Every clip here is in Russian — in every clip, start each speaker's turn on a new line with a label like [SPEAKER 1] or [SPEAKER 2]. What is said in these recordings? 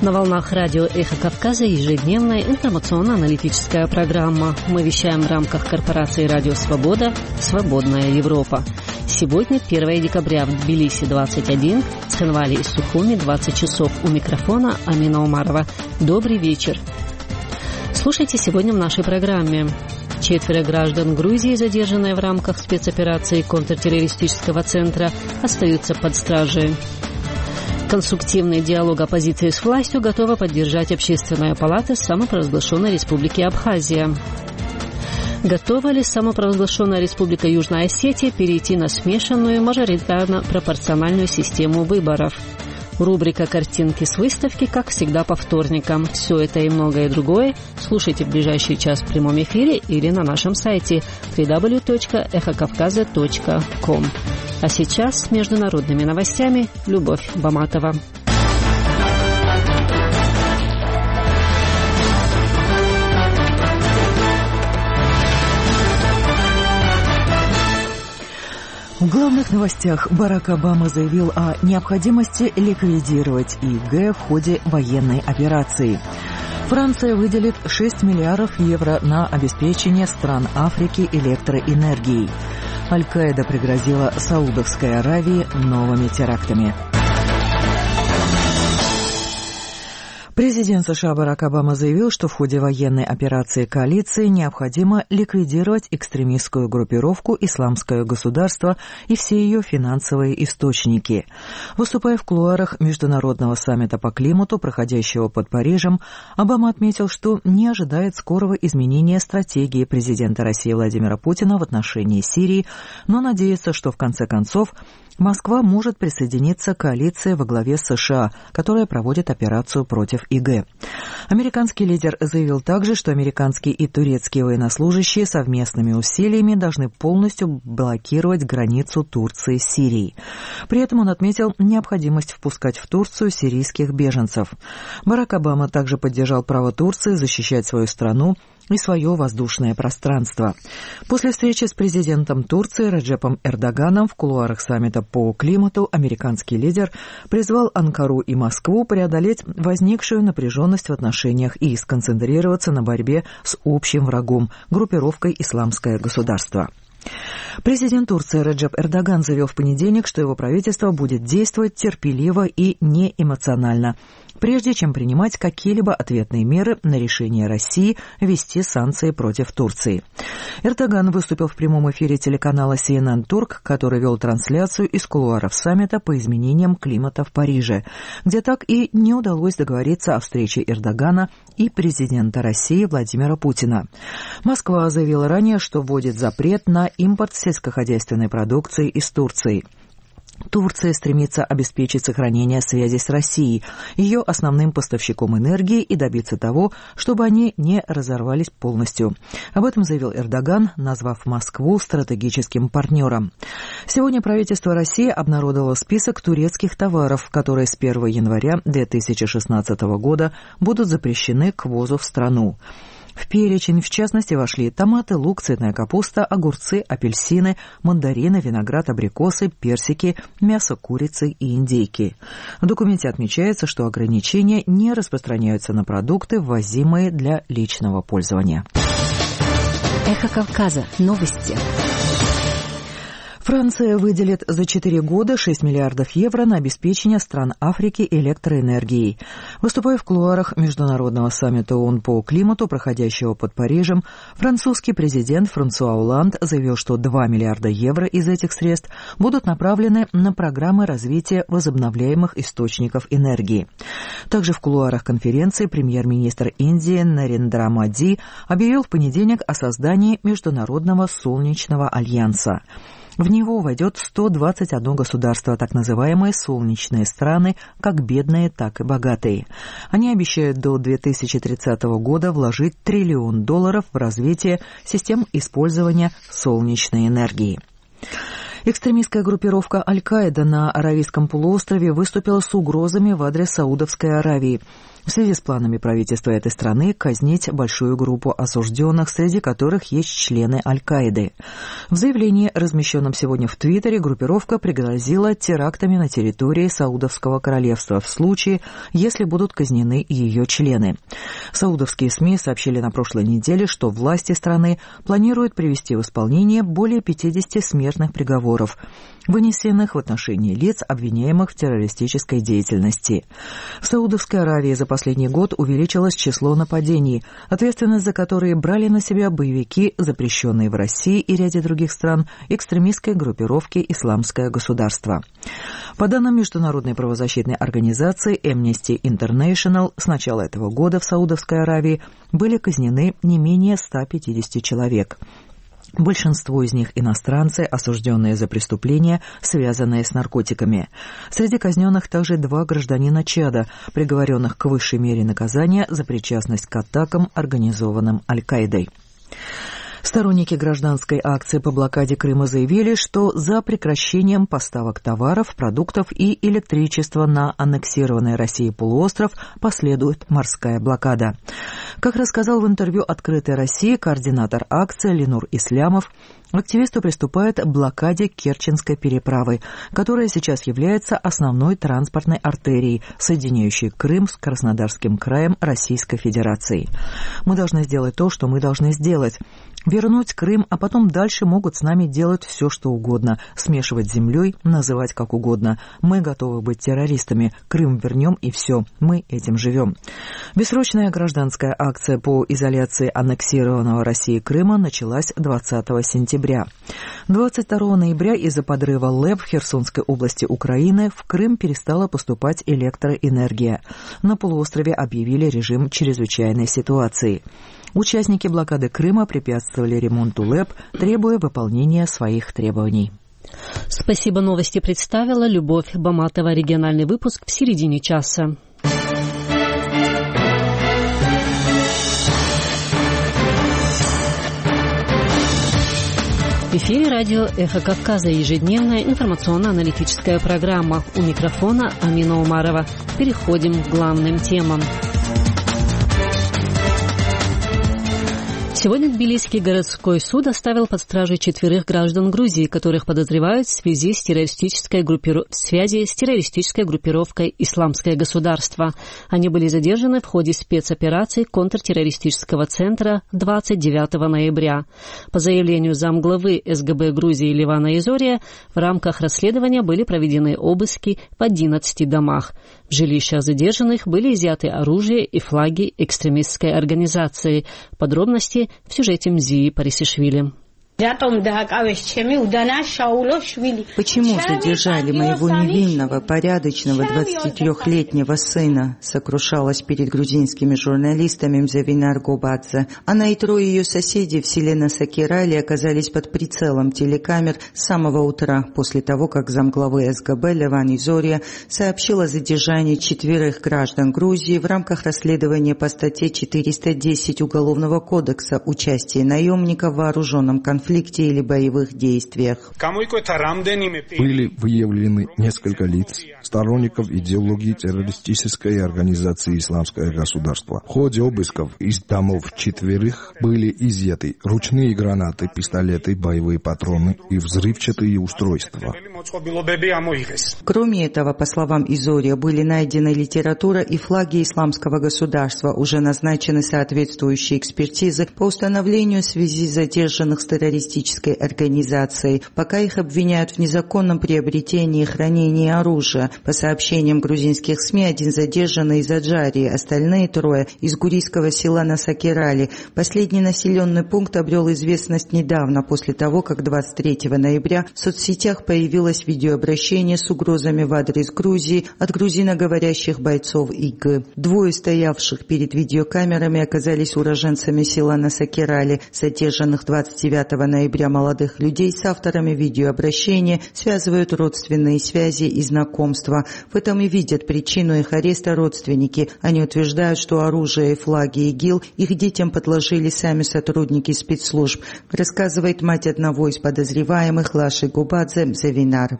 [SPEAKER 1] На волнах радио «Эхо Кавказа» ежедневная информационно-аналитическая программа. Мы вещаем в рамках корпорации «Радио Свобода. Свободная Европа». Сегодня 1 декабря в Тбилиси 21, в Цхинвале и Сухуми 20 часов. У микрофона Амина Умарова. Добрый вечер. Слушайте сегодня в нашей программе. 4 граждан Грузии, задержанные в рамках спецоперации контртеррористического центра, остаются под стражей. Конструктивный диалог оппозиции с властью готова поддержать Общественная палата самопровозглашенной Республики Абхазия. Готова ли самопровозглашенная Республика Южная Осетия перейти на смешанную мажоритарно-пропорциональную систему выборов? Рубрика «Картинки с выставки», как всегда, по вторникам. Все это и многое другое слушайте в ближайший час в прямом эфире или на нашем сайте www.эхокавказа.com. А сейчас с международными новостями Любовь Баматова.
[SPEAKER 2] В главных новостях Барак Обама заявил о необходимости ликвидировать ИГ в ходе военной операции. Франция выделит 6 миллиардов евро на обеспечение стран Африки электроэнергией. Аль-Каида пригрозила Саудовской Аравии новыми терактами. Президент США Барак Обама заявил, что в ходе военной операции коалиции необходимо ликвидировать экстремистскую группировку «Исламское государство» и все ее финансовые источники. Выступая в кулуарах международного саммита по климату, проходящего под Парижем, Обама отметил, что не ожидает скорого изменения стратегии президента России Владимира Путина в отношении Сирии, но надеется, что в конце концов Москва может присоединиться к коалиции во главе с США, которая проводит операцию против ИГ. Американский лидер заявил также, что американские и турецкие военнослужащие совместными усилиями должны полностью блокировать границу Турции с Сирией. При этом он отметил необходимость впускать в Турцию сирийских беженцев. Барак Обама также поддержал право Турции защищать свою страну и свое воздушное пространство. После встречи с президентом Турции Реджепом Эрдоганом в кулуарах саммита по климату американский лидер призвал Анкару и Москву преодолеть возникшую напряженность в отношениях и сконцентрироваться на борьбе с общим врагом – группировкой «Исламское государство». Президент Турции Реджеп Эрдоган заявил в понедельник, что его правительство будет действовать терпеливо и неэмоционально, прежде чем принимать какие-либо ответные меры на решение России ввести санкции против Турции. Эрдоган выступил в прямом эфире телеканала CNN Турк, который вел трансляцию из кулуаров саммита по изменениям климата в Париже, где так и не удалось договориться о встрече Эрдогана и президента России Владимира Путина. Москва заявила ранее, что вводит запрет на импорт сельскохозяйственной продукции из Турции. Турция стремится обеспечить сохранение связи с Россией, ее основным поставщиком энергии, и добиться того, чтобы они не разорвались полностью. Об этом заявил Эрдоган, назвав Москву стратегическим партнером. Сегодня правительство России обнародовало список турецких товаров, которые с 1 января 2016 года будут запрещены к ввозу в страну. В перечень, в частности, вошли томаты, лук, цветная капуста, огурцы, апельсины, мандарины, виноград, абрикосы, персики, мясо курицы и индейки. В документе отмечается, что ограничения не распространяются на продукты, ввозимые для личного пользования.
[SPEAKER 1] Эхо Кавказа. Новости.
[SPEAKER 2] Франция выделит за 4 года 6 миллиардов евро на обеспечение стран Африки электроэнергией. Выступая в кулуарах международного саммита ООН по климату, проходящего под Парижем, французский президент Франсуа Олланд заявил, что 2 миллиарда евро из этих средств будут направлены на программы развития возобновляемых источников энергии. Также в кулуарах конференции премьер-министр Индии Нарендра Моди объявил в понедельник о создании Международного солнечного альянса. В него войдет 121 государство, так называемые солнечные страны, как бедные, так и богатые. Они обещают до 2030 года вложить $1 триллион в развитие систем использования солнечной энергии. Экстремистская группировка Аль-Каида на Аравийском полуострове выступила с угрозами в адрес Саудовской Аравии в связи с планами правительства этой страны казнить большую группу осужденных, среди которых есть члены Аль-Каиды. В заявлении, размещенном сегодня в Твиттере, группировка пригрозила терактами на территории Саудовского королевства в случае, если будут казнены ее члены. Саудовские СМИ сообщили на прошлой неделе, что власти страны планируют привести в исполнение более 50 смертных приговоров, вынесенных в отношении лиц, обвиняемых в террористической деятельности. В Саудовской Аравии за последний год увеличилось число нападений, ответственность за которые брали на себя боевики, запрещенные в России и ряде других стран, экстремистской группировки «Исламское государство». По данным международной правозащитной организации Amnesty International, с начала этого года в Саудовской Аравии были казнены не менее 150 человек. Большинство из них иностранцы, осужденные за преступления, связанные с наркотиками. Среди казненных также 2 гражданина Чада, приговоренных к высшей мере наказания за причастность к атакам, организованным Аль-Каидой. Сторонники гражданской акции по блокаде Крыма заявили, что за прекращением поставок товаров, продуктов и электричества на аннексированный Россией полуостров последует морская блокада. Как рассказал в интервью «Открытой России» координатор акции Ленур Ислямов, активисты приступают к блокаде Керченской переправы, которая сейчас является основной транспортной артерией, соединяющей Крым с Краснодарским краем Российской Федерации. Мы должны сделать то, что мы должны сделать. Вернуть Крым, а потом дальше могут с нами делать все, что угодно, смешивать с землей, называть как угодно. Мы готовы быть террористами. Крым вернем и все. Мы этим живем. Бессрочная гражданская акция по изоляции аннексированного Россией Крыма началась 20 сентября. 22 ноября из-за подрыва ЛЭП в Херсонской области Украины в Крым перестала поступать электроэнергия. На полуострове объявили режим чрезвычайной ситуации. Участники блокады Крыма препятствовали ремонту ЛЭП, требуя выполнения своих требований.
[SPEAKER 1] Спасибо, новости представила Любовь Баматова. Региональный выпуск в середине часа. В эфире радио «Эхо Кавказа», ежедневная информационно-аналитическая программа. У микрофона Амина Умарова. Переходим к главным темам. Сегодня Тбилисский городской суд оставил под стражей 4 граждан Грузии, которых подозревают в связи с террористической группировкой «Исламское государство». Они были задержаны в ходе спецоперации контртеррористического центра 29 ноября. По заявлению замглавы СГБ Грузии Ливана Изория, в рамках расследования были проведены обыски в 11 домах. В жилищах задержанных были изъяты оружие и флаги экстремистской организации. Подробности в сюжете Мзии Парисишвили.
[SPEAKER 3] Почему задержали моего невинного, порядочного 23-летнего сына? Сокрушалась перед грузинскими журналистами Мзавинар Гобадзе. Она и 3 ее соседей в селе Насакирали оказались под прицелом телекамер с самого утра, после того, как замглавы СГБ Ливан Изория сообщил о задержании 4 граждан Грузии в рамках расследования по статье 410 Уголовного кодекса «Участие наемника в вооруженном конфликте или боевых действиях».
[SPEAKER 4] Были выявлены несколько лиц, сторонников идеологии террористической организации «Исламское государство». В ходе обысков из домов 4 были изъяты ручные гранаты, пистолеты, боевые патроны и взрывчатые устройства.
[SPEAKER 3] Кроме этого, по словам Изория, были найдены литература и флаги Исламского государства. Уже назначены соответствующие экспертизы по установлению связи задержанных с террористической организацией, пока их обвиняют в незаконном приобретении и хранении оружия. По сообщениям грузинских СМИ, 1 задержанный из Аджарии, остальные 3 из гурийского села Насакирали. Последний населенный пункт обрел известность недавно, после того, как 23 ноября в соцсетях появилось появилось видеообращение с угрозами в адрес Грузии от грузиноговорящих бойцов ИГ. Двое стоявших перед видеокамерами оказались уроженцами села Насакерали. Задержанных 29 ноября молодых людей с авторами видеообращения связывают родственные связи и знакомства. В этом и видят причину их ареста родственники. Они утверждают, что оружие и флаги ИГИЛ их детям подложили сами сотрудники спецслужб, рассказывает мать одного из подозреваемых Лаши Губадзе Завинар.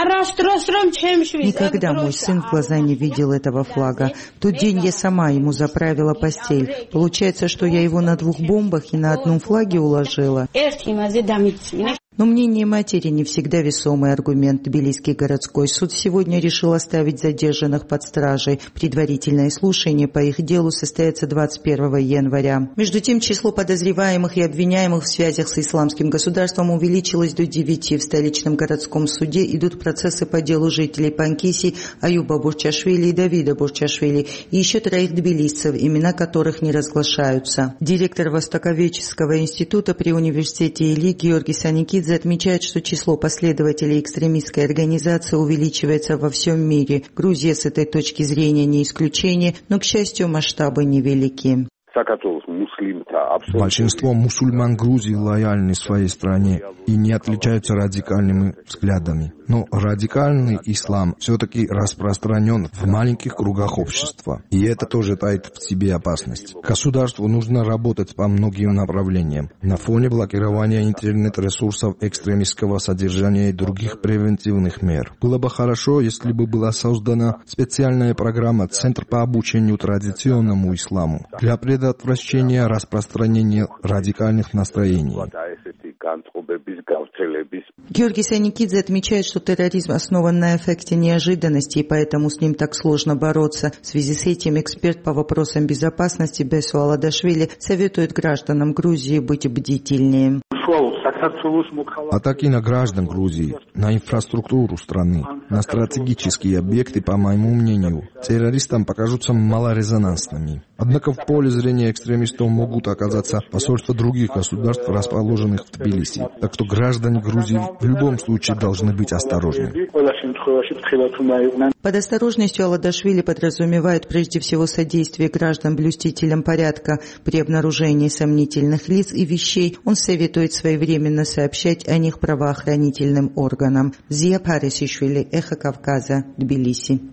[SPEAKER 3] Никогда мой сын в глаза не видел этого флага. В тот день я сама ему заправила постель. Получается, что я его на 2 бомбах и на 1 флаге уложила. Но мнение матери не всегда весомый аргумент. Тбилисский городской суд сегодня решил оставить задержанных под стражей. Предварительное слушание по их делу состоится 21 января. Между тем, число подозреваемых и обвиняемых в связях с исламским государством увеличилось до 9. В столичном городском суде идут процессы по делу жителей Панкиси, Аюба Бурчашвили и Давида Бурчашвили, и еще 3 тбилисцев, имена которых не разглашаются. Директор Востоковедческого института при университете Или Георгий Саникидзе отмечает, что число последователей экстремистской организации увеличивается во всем мире. Грузия с этой точки зрения не исключение, но, к счастью, масштабы невелики.
[SPEAKER 4] Большинство мусульман Грузии лояльны своей стране и не отличаются радикальными взглядами. Но радикальный ислам все-таки распространен в маленьких кругах общества. И это тоже таит в себе опасность. Государству нужно работать по многим направлениям. На фоне блокирования интернет-ресурсов, экстремистского содержания и других превентивных мер. Было бы хорошо, если бы была создана специальная программа «Центр по обучению традиционному исламу» для предотвращения распространения радикальных настроений.
[SPEAKER 3] Георгий Саникидзе отмечает, что терроризм основан на эффекте неожиданности, и поэтому с ним так сложно бороться. В связи с этим эксперт по вопросам безопасности Бесу Аладашвили советует гражданам Грузии быть бдительнее.
[SPEAKER 4] Атаки на граждан Грузии, на инфраструктуру страны, на стратегические объекты, по моему мнению, террористам покажутся малорезонансными. Однако в поле зрения экстремистов могут оказаться посольства других государств, расположенных в Тбилиси. Так что граждане Грузии в любом случае должны быть осторожны.
[SPEAKER 3] Под осторожностью Аладашвили подразумевает прежде всего содействие граждан-блюстителям порядка при обнаружении сомнительных лиц и вещей. Он советует своевременно сообщать о них правоохранительным органам. Зия Парисишвили, Эхо Кавказа, Тбилиси.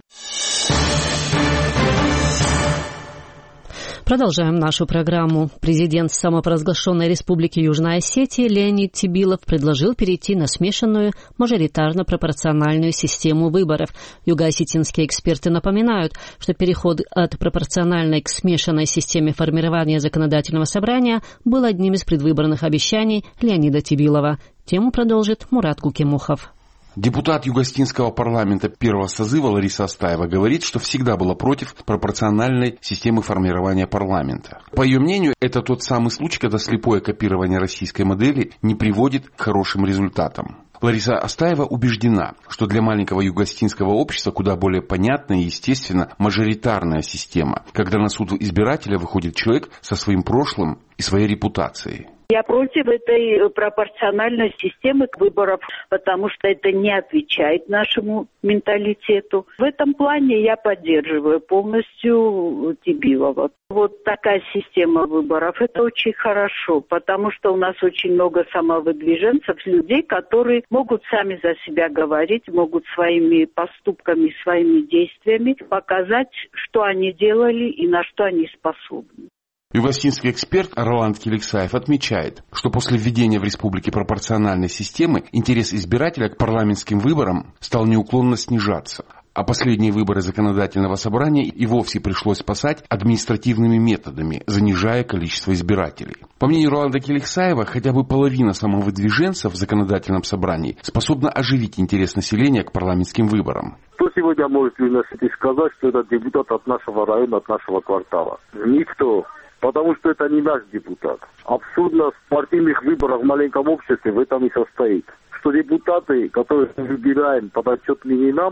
[SPEAKER 1] Продолжаем нашу программу. Президент самопровозглашенной Республики Южная Осетия Леонид Тибилов предложил перейти на смешанную мажоритарно-пропорциональную систему выборов. Юго-осетинские эксперты напоминают, что переход от пропорциональной к смешанной системе формирования законодательного собрания был одним из предвыборных обещаний Леонида Тибилова. Тему продолжит Мурат Кукимухов.
[SPEAKER 5] Депутат Юго-Осетинского парламента первого созыва Лариса Астаева говорит, что всегда была против пропорциональной системы формирования парламента. По ее мнению, это тот самый случай, когда слепое копирование российской модели не приводит к хорошим результатам. Лариса Астаева убеждена, что для маленького юго-осетинского общества куда более понятна и естественно мажоритарная система, когда на суд избирателя выходит человек со своим прошлым и своей репутацией.
[SPEAKER 6] Я против этой пропорциональной системы выборов, потому что это не отвечает нашему менталитету. В этом плане я поддерживаю полностью Тибилова. Вот такая система выборов, это очень хорошо, потому что у нас очень много самовыдвиженцев, людей, которые могут сами за себя говорить, могут своими поступками, своими действиями показать, что они делали и на что они способны.
[SPEAKER 5] Юго-осетинский эксперт Роланд Келексаев отмечает, что после введения в республике пропорциональной системы интерес избирателя к парламентским выборам стал неуклонно снижаться, а последние выборы законодательного собрания и вовсе пришлось спасать административными методами, занижая количество избирателей. По мнению Роланда Келексаева, хотя бы половина самовыдвиженцев в законодательном собрании способна оживить интерес населения к парламентским выборам.
[SPEAKER 7] Кто сегодня может в Юго-Осетии сказать, что это депутат от нашего района, от нашего квартала? Никто. Потому что это не наш депутат. Абсурдность партийных выборов в маленьком обществе в этом и состоит. Что депутаты, которые мы выбираем под отчетным именам,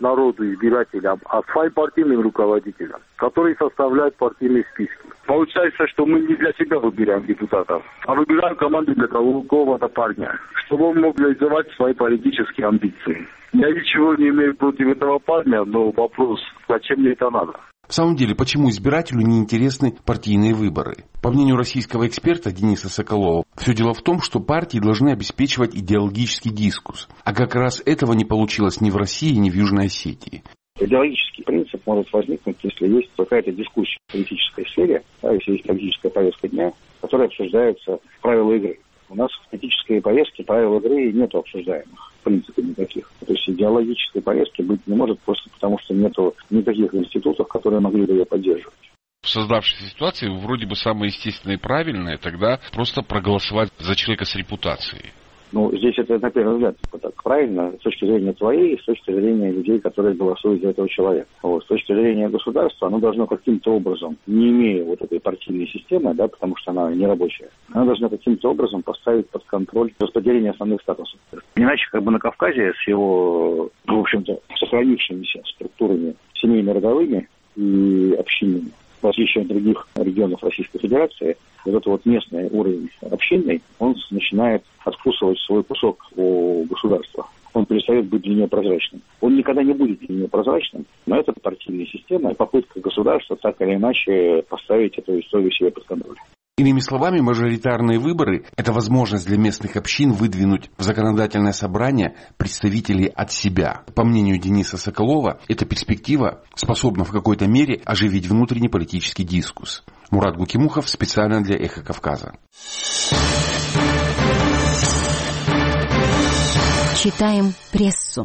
[SPEAKER 7] народу, избирателям, а своим партийным руководителям, которые составляют партийные списки. Получается, что мы не для себя выбираем депутатов, а выбираем команду для какого-то парня, чтобы он мог реализовать свои политические амбиции. Я ничего не имею против этого парня, но вопрос, зачем мне это надо?
[SPEAKER 5] В самом деле, почему избирателю не интересны партийные выборы? По мнению российского эксперта Дениса Соколова, все дело в том, что партии должны обеспечивать идеологический дискурс. А как раз этого не получилось ни в России, ни в Южной Осетии.
[SPEAKER 8] Идеологический принцип может возникнуть, если есть какая-то дискуссия в политической сфере, если есть политическая повестка дня, которая обсуждается в правила игры. У нас в политической повестке правил игры нет обсуждаемых, в принципе, никаких. То есть идеологической повестки быть не может просто потому, что нет никаких институтов, которые могли бы ее поддерживать.
[SPEAKER 9] В создавшейся ситуации вроде бы самое естественное и правильное тогда просто проголосовать за человека с репутацией.
[SPEAKER 8] Здесь это, на первый взгляд, так правильно, с точки зрения твоей, с точки зрения людей, которые голосуют за этого человека. С точки зрения государства, оно должно каким-то образом, не имея вот этой партийной системы, да, потому что она не рабочая, она должна каким-то образом поставить под контроль распределение основных статусов. Иначе, на Кавказе с его, в общем-то, сохранившимися структурами семейно-родовыми и общинными, в отличие от других регионов Российской Федерации, вот местный уровень общинный, он начинает откусывать свой кусок у государства. Он перестает быть для нее прозрачным. Он никогда не будет для нее прозрачным, но это партийная система, попытка государства так или иначе поставить эту историю себе под контроль.
[SPEAKER 5] Иными словами, мажоритарные выборы – это возможность для местных общин выдвинуть в законодательное собрание представителей от себя. По мнению Дениса Соколова, эта перспектива способна в какой-то мере оживить внутренний политический дискурс. Мурат Гукимухов специально для «Эхо Кавказа».
[SPEAKER 1] Читаем прессу.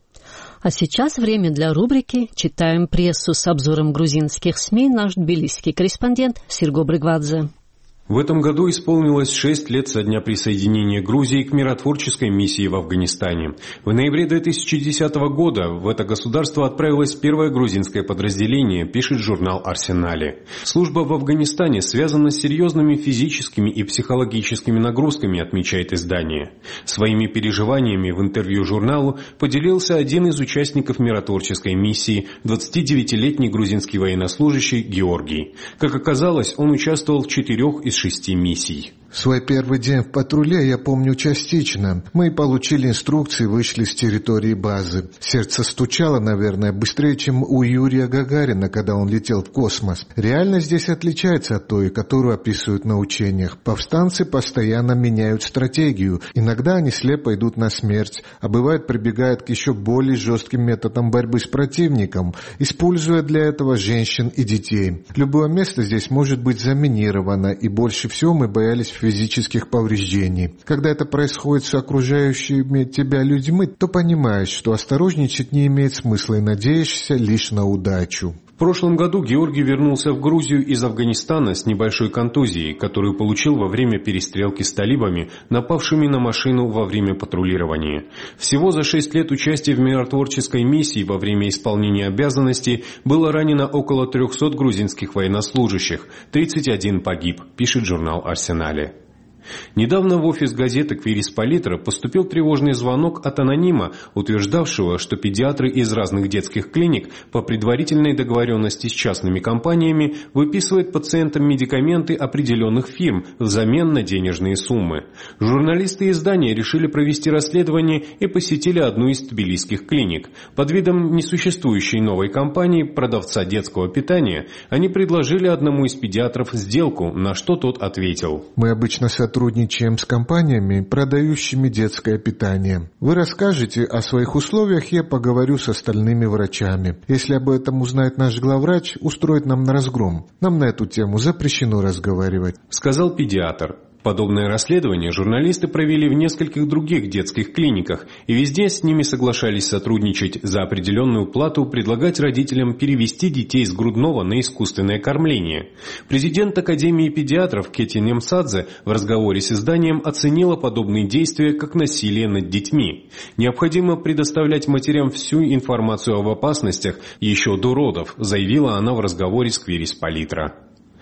[SPEAKER 1] А сейчас время для рубрики «Читаем прессу» с обзором грузинских СМИ наш тбилисский корреспондент Сирго Брыгвадзе.
[SPEAKER 10] В этом году исполнилось 6 лет со дня присоединения Грузии к миротворческой миссии в Афганистане. В ноябре 2010 года в это государство отправилось первое грузинское подразделение, пишет журнал «Арсенале». Служба в Афганистане связана с серьезными физическими и психологическими нагрузками, отмечает издание. Своими переживаниями в интервью журналу поделился один из участников миротворческой миссии, 29-летний грузинский военнослужащий Георгий. Как оказалось, он участвовал в 4 из 6 миссий.
[SPEAKER 4] Свой первый день в патруле я помню частично. Мы получили инструкции, вышли с территории базы. Сердце стучало, наверное, быстрее, чем у Юрия Гагарина, когда он летел в космос. Реальность здесь отличается от той, которую описывают на учениях. Повстанцы постоянно меняют стратегию. Иногда они слепо идут на смерть, а бывает прибегают к еще более жестким методам борьбы с противником, используя для этого женщин и детей. Любое место здесь может быть заминировано, и больше всего мы боялись физических повреждений. Когда это происходит с окружающими тебя людьми, то понимаешь, что осторожничать не имеет смысла и надеешься лишь на удачу.
[SPEAKER 10] В прошлом году Георгий вернулся в Грузию из Афганистана с небольшой контузией, которую получил во время перестрелки с талибами, напавшими на машину во время патрулирования. Всего за 6 лет участия в миротворческой миссии во время исполнения обязанностей было ранено около 300 грузинских военнослужащих, 31 погиб, пишет журнал «Арсенале». Недавно в офис газеты «Квирис Политра» поступил тревожный звонок от анонима, утверждавшего, что педиатры из разных детских клиник по предварительной договоренности с частными компаниями выписывают пациентам медикаменты определенных фирм взамен на денежные суммы. Журналисты издания решили провести расследование и посетили одну из тбилисских клиник. Под видом несуществующей новой компании, продавца детского питания, они предложили одному из педиатров сделку, на что тот ответил:
[SPEAKER 4] «Мы обычно сотрудничаем с компаниями, продающими детское питание. Вы расскажете о своих условиях, я поговорю с остальными врачами. Если об этом узнает наш главврач, устроит нам разгром. Нам на эту тему запрещено разговаривать», —
[SPEAKER 10] сказал педиатр. Подобное расследование журналисты провели в нескольких других детских клиниках, и везде с ними соглашались сотрудничать за определенную плату, предлагать родителям перевести детей с грудного на искусственное кормление. Президент Академии педиатров Кетти Немсадзе в разговоре с изданием оценила подобные действия как насилие над детьми. Необходимо предоставлять матерям всю информацию об опасностях еще до родов, заявила она в разговоре с Квирис Политра.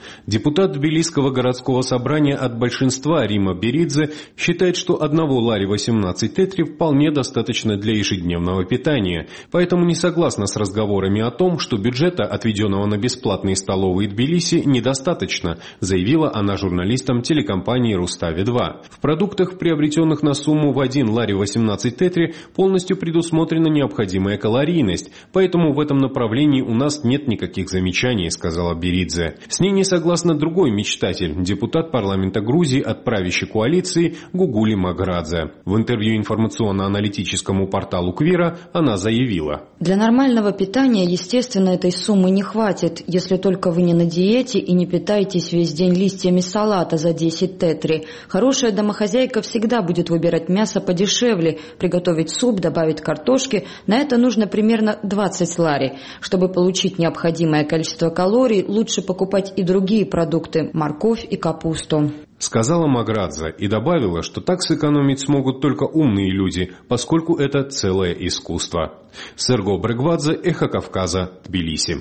[SPEAKER 10] Депутат Тбилисского городского собрания от большинства Рима Беридзе считает, что одного лари-18 тетри вполне достаточно для ежедневного питания, поэтому не согласна с разговорами о том, что бюджета, отведенного на бесплатные столовые Тбилиси, недостаточно, заявила она журналистам телекомпании «Рустави-2». В продуктах, приобретенных на сумму в 1 лари-18 тетри, полностью предусмотрена необходимая калорийность, поэтому в этом направлении у нас нет никаких замечаний, сказала Беридзе. С ней не согласна другой мечтатель, депутат парламента Грузии от правящей коалиции Гугули Маградзе. В интервью информационно-аналитическому порталу Квира она заявила:
[SPEAKER 11] «Для нормального питания, естественно, этой суммы не хватит, если только вы не на диете и не питаетесь весь день листьями салата за 10 тетри. Хорошая домохозяйка всегда будет выбирать мясо подешевле, приготовить суп, добавить картошки. На это нужно примерно 20 лари. Чтобы получить необходимое количество калорий, лучше покупать и другие продукты – морковь и капусту»,
[SPEAKER 10] сказала Маградзе и добавила, что так сэкономить смогут только умные люди, поскольку это целое искусство. Серго Брегвадзе, Эхо Кавказа, Тбилиси.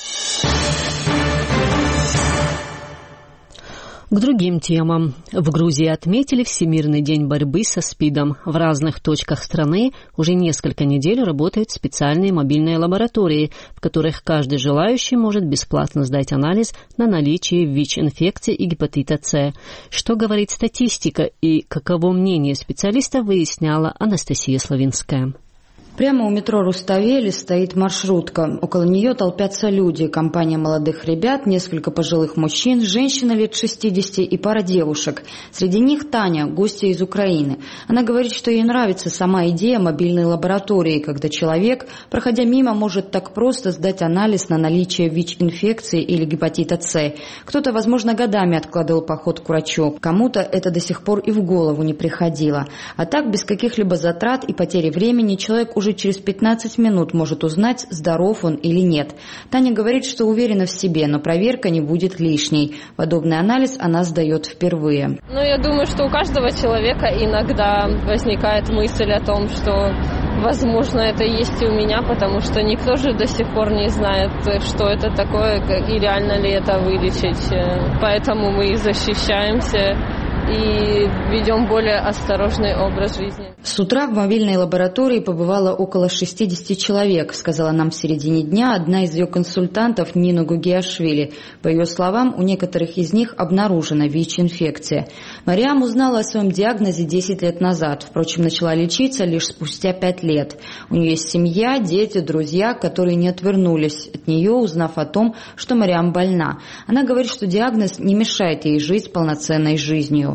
[SPEAKER 1] К другим темам. В Грузии отметили Всемирный день борьбы со СПИДом. В разных точках страны уже несколько недель работают специальные мобильные лаборатории, в которых каждый желающий может бесплатно сдать анализ на наличие ВИЧ-инфекции и гепатита С. Что говорит статистика и каково мнение специалистов, выясняла Анастасия Славинская.
[SPEAKER 11] Прямо у метро Руставели стоит маршрутка. Около нее толпятся люди. Компания молодых ребят, несколько пожилых мужчин, женщина лет 60 и пара девушек. Среди них Таня, гостья из Украины. Она говорит, что ей нравится сама идея мобильной лаборатории, когда человек, проходя мимо, может так просто сдать анализ на наличие ВИЧ-инфекции или гепатита С. Кто-то, возможно, годами откладывал поход к врачу. Кому-то это до сих пор и в голову не приходило. А так, без каких-либо затрат и потери времени, человек уже через 15 минут может узнать, здоров он или нет. Таня говорит, что уверена в себе, но проверка не будет лишней. Подобный анализ она сдает впервые.
[SPEAKER 12] Я думаю, что у каждого человека иногда возникает мысль о том, что, возможно, это есть и у меня, потому что никто же до сих пор не знает, что это такое и реально ли это вылечить. Поэтому мы и защищаемся и ведем более осторожный образ жизни.
[SPEAKER 11] С утра в мобильной лаборатории побывало около 60 человек, сказала нам в середине дня одна из ее консультантов Нина Гугиашвили. По ее словам, у некоторых из них обнаружена ВИЧ-инфекция. Мариам узнала о своем диагнозе 10 лет назад, впрочем, начала лечиться лишь спустя 5 лет. У нее есть семья, дети, друзья, которые не отвернулись от нее, узнав о том, что Мариам больна. Она говорит, что диагноз не мешает ей жить полноценной жизнью.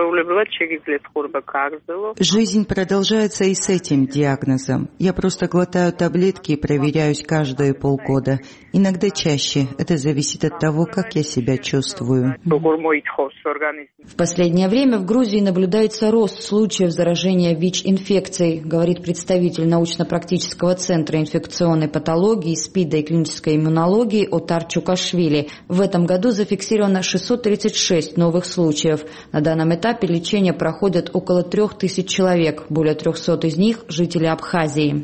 [SPEAKER 3] Жизнь продолжается и с этим диагнозом. Я просто глотаю таблетки и проверяюсь каждые полгода. Иногда чаще. Это зависит от того, как я себя чувствую.
[SPEAKER 11] В последнее время в Грузии наблюдается рост случаев заражения ВИЧ-инфекцией, говорит представитель научно-практического центра инфекционной патологии, СПИДа и клинической иммунологии Отар Чукашвили. В этом году зафиксировано 636 новых случаев. На данном этапе лечения проходят около 3000 человек, более 300 из них – жители Абхазии.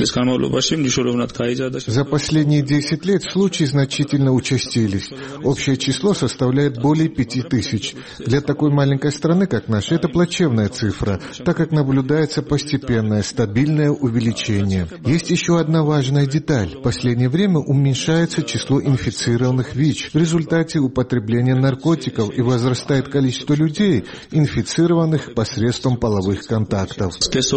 [SPEAKER 4] За последние 10 лет случаи значительно участились. Общее число составляет более 5000. Для такой маленькой страны, как наша, это плачевная цифра, так как наблюдается постепенное, стабильное увеличение. Есть еще одна важная деталь. В последнее время уменьшается число инфицированных ВИЧ в результате употребления наркотиков и возрастает количество людей, инфицированных посредством половых контактов.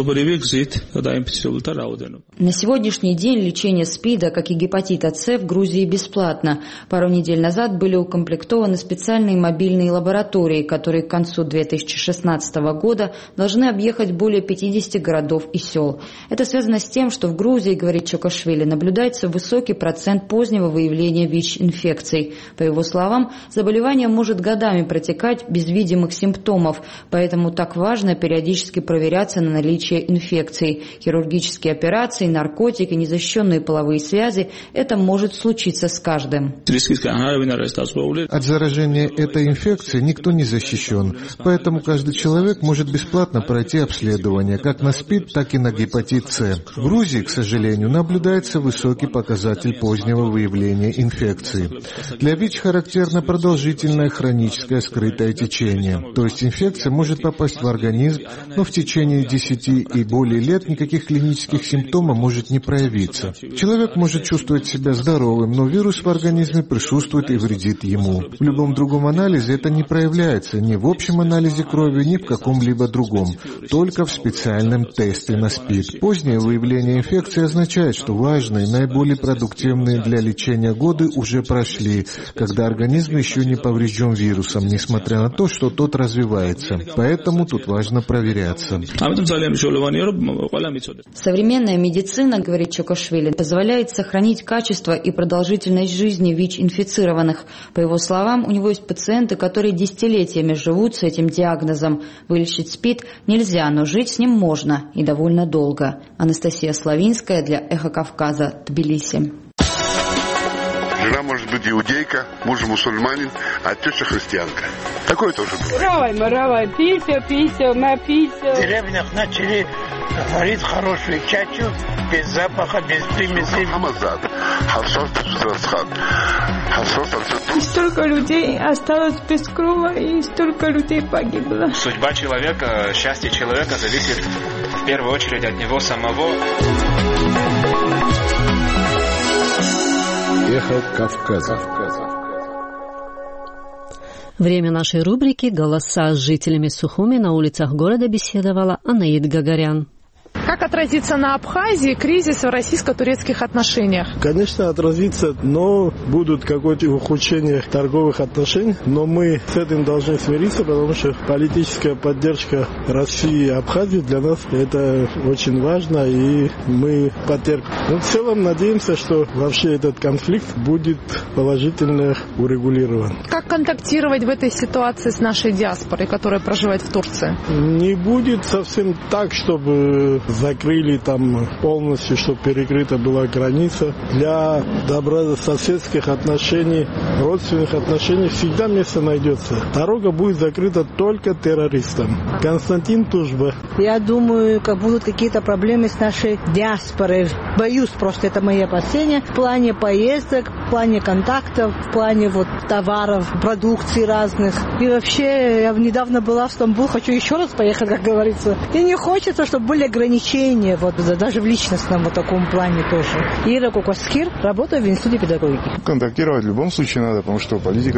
[SPEAKER 11] На сегодняшний день лечение СПИДа, как и гепатита С, в Грузии бесплатно. Пару недель назад были укомплектованы специальные мобильные лаборатории, которые к концу 2016 года должны объехать более 50 городов и сел. Это связано с тем, что в Грузии, говорит Чукашвили, наблюдается высокий процент позднего выявления ВИЧ-инфекций. По его словам, заболевание может годами протекать без видимых симптомов, симптомов, поэтому так важно периодически проверяться на наличие инфекций. Хирургические операции, наркотики, незащищенные половые связи – это может случиться с каждым.
[SPEAKER 4] От заражения этой инфекцией никто не защищен, поэтому каждый человек может бесплатно пройти обследование как на СПИД, так и на гепатит С. В Грузии, к сожалению, наблюдается высокий показатель позднего выявления инфекции. Для ВИЧ характерно продолжительное хроническое скрытое течение, то есть инфекция может попасть в организм, но в течение 10 и более лет никаких клинических симптомов может не проявиться. Человек может чувствовать себя здоровым, но вирус в организме присутствует и вредит ему. В любом другом анализе это не проявляется ни в общем анализе крови, ни в каком-либо другом, только в специальном тесте на СПИД. Позднее выявление инфекции означает, что важные, наиболее продуктивные для лечения годы уже прошли, когда организм еще не поврежден вирусом, несмотря на то, что тот развивается. Поэтому тут важно проверяться.
[SPEAKER 11] Современная медицина, говорит Чокошвили, позволяет сохранить качество и продолжительность жизни ВИЧ-инфицированных. По его словам, у него есть пациенты, которые десятилетиями живут с этим диагнозом. Вылечить СПИД нельзя, но жить с ним можно и довольно долго. Анастасия Славинская для «Эхо Кавказа», Тбилиси.
[SPEAKER 13] Жена может быть иудейка, муж мусульманин, а теща христианка. Такое тоже было.
[SPEAKER 14] Равай, пися, напися.
[SPEAKER 15] В деревнях начали варить хорошую чачу, без запаха, без примесей.
[SPEAKER 14] И столько людей осталось без крова, и столько людей погибло.
[SPEAKER 16] Судьба человека, счастье человека зависит в первую очередь от него самого.
[SPEAKER 17] Эхо Кавказа.
[SPEAKER 1] Время нашей рубрики «Голоса» с жителями Сухуми на улицах города беседовала Анаид Гагарян.
[SPEAKER 18] Как отразится на Абхазии кризис в российско-турецких отношениях?
[SPEAKER 19] Конечно, отразится, но будут какое-то ухудшение торговых отношений. Но мы с этим должны смириться, потому что политическая поддержка России и Абхазии для нас это очень важно, и мы потерпим. Но в целом надеемся, что вообще этот конфликт будет положительно урегулирован.
[SPEAKER 18] Как контактировать в этой ситуации с нашей диаспорой, которая проживает в Турции?
[SPEAKER 19] Не будет совсем так, чтобы закрыли там полностью, чтобы перекрыта была граница. Для добрососедских отношений, родственных отношений всегда место найдется. Дорога будет закрыта только террористам. Константин Тужба.
[SPEAKER 20] Я думаю, как будут какие-то проблемы с нашей диаспорой. Боюсь просто, это мои опасения. В плане поездок, в плане контактов, в плане товаров, продукций разных. И вообще, я недавно была в Стамбул, хочу еще раз поехать, как говорится. И не хочется, чтобы были ограничения, даже в личностном таком плане тоже. Ира Кукаскир, работаю в Институте педагогики.
[SPEAKER 21] Контактировать в любом случае надо, потому что политика,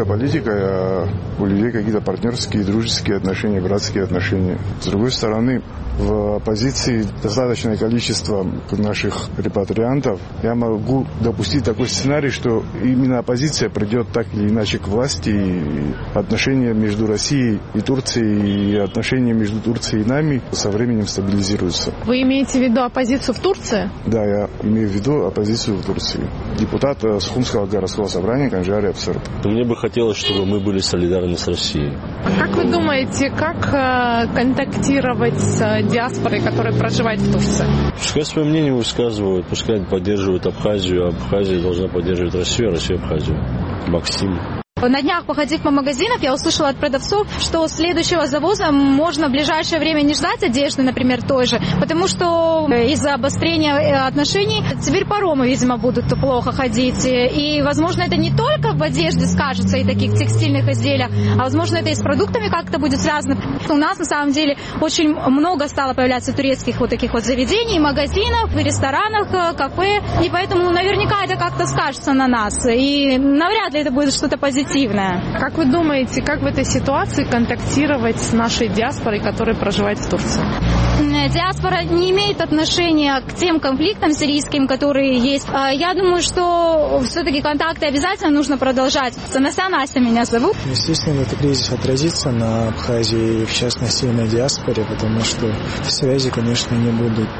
[SPEAKER 21] а у людей какие-то партнерские, дружеские отношения, братские отношения. С другой стороны, в оппозиции достаточное количество наших репатриантов. Я могу допустить такой сценарий, что именно оппозиция придет так или иначе к власти, и отношения между Россией и Турцией, и отношения между Турцией и нами со временем стабилизируются.
[SPEAKER 18] Вы имеете в виду оппозицию в Турции?
[SPEAKER 21] Да, я имею в виду оппозицию в Турции. Депутат Сухумского городского собрания Канжари Апсар.
[SPEAKER 22] Мне бы хотелось, чтобы мы были солидарны с Россией.
[SPEAKER 18] Как вы думаете, как контактировать с диаспорой, которая проживает в Турции?
[SPEAKER 22] Пускай свое мнение высказывают, пускай поддерживают Абхазию, а Абхазия должна поддерживать Россию, а Россия Абхазию. Максим.
[SPEAKER 23] На днях, походив по магазинам, я услышала от продавцов, что следующего завоза можно в ближайшее время не ждать одежды, например, той же, потому что из-за обострения отношений теперь паромы, видимо, будут плохо ходить. И, возможно, это не только в одежде скажется и таких текстильных изделиях, а, возможно, это и с продуктами как-то будет связано. У нас, на самом деле, очень много стало появляться турецких таких заведений, магазинов, ресторанах, кафе, и поэтому наверняка это как-то скажется на нас, и навряд ли это будет что-то позитивное.
[SPEAKER 18] Как вы думаете, как в этой ситуации контактировать с нашей диаспорой, которая проживает в Турции?
[SPEAKER 23] Диаспора не имеет отношения к тем конфликтам сирийским, которые есть. Я думаю, что все-таки контакты обязательно нужно продолжать. Настя меня зовут.
[SPEAKER 24] Естественно, этот кризис отразится на Абхазии, в частности, и на диаспоре, потому что связи, конечно, не будут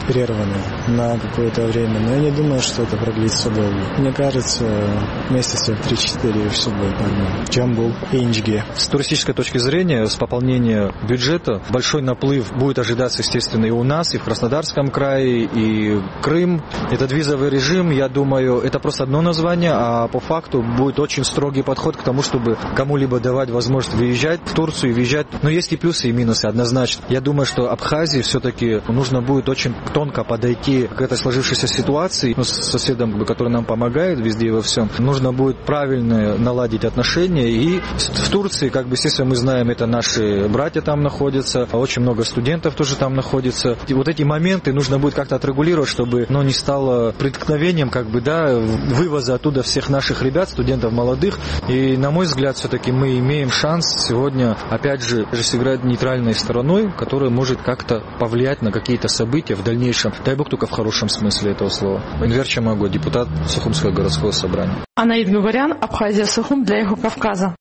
[SPEAKER 24] прерваны на какое-то время. Но я не думаю, что это продлится долго. Мне кажется, месяца 3-4 все будет нормально. Джамбул и Инчге.
[SPEAKER 2] С туристической точки зрения, с пополнения бюджета, большой наплыв будет ожидаться, естественно, и у нас, и в Краснодарском крае, и Крым. Этот визовый режим, я думаю, это просто одно название, а по факту будет очень строгий подход к тому, чтобы кому-либо давать возможность выезжать в Турцию и въезжать. Но есть и плюсы, и минусы однозначно. Я думаю, что Абхазии все-таки нужно будет очень тонко подойти к этой сложившейся ситуации, с соседом, который нам помогает везде и во всем. Нужно будет правильно наладить отношения. И в Турции, естественно, мы знаем, это наши братья там находятся, очень много студентов тоже там находится. И вот эти моменты нужно будет как-то отрегулировать, чтобы не стало преткновением, вывоза оттуда всех наших ребят, студентов молодых. И, на мой взгляд, все-таки мы имеем шанс сегодня, опять же, сыграть нейтральной стороной, которая может как-то повлиять на какие-то события в дальнейшем. Дай бог, только в хорошем смысле этого слова. Энвер Чамаго, депутат Сухумского городского собрания.
[SPEAKER 18] Анаид Гаварян, Абхазия, Сухум для Эхо Кавказа.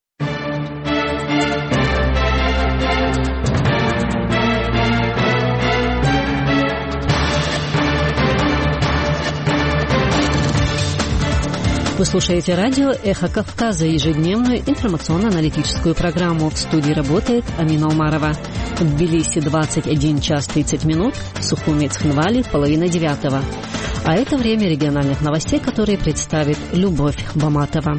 [SPEAKER 1] Вы слушаете радио «Эхо Кавказа», ежедневную информационно-аналитическую программу. В студии работает Амина Умарова. В Тбилиси 21 час 30 минут, в Сухуми и Цхинвали 8:30. А это время региональных новостей, которые представит Любовь Баматова.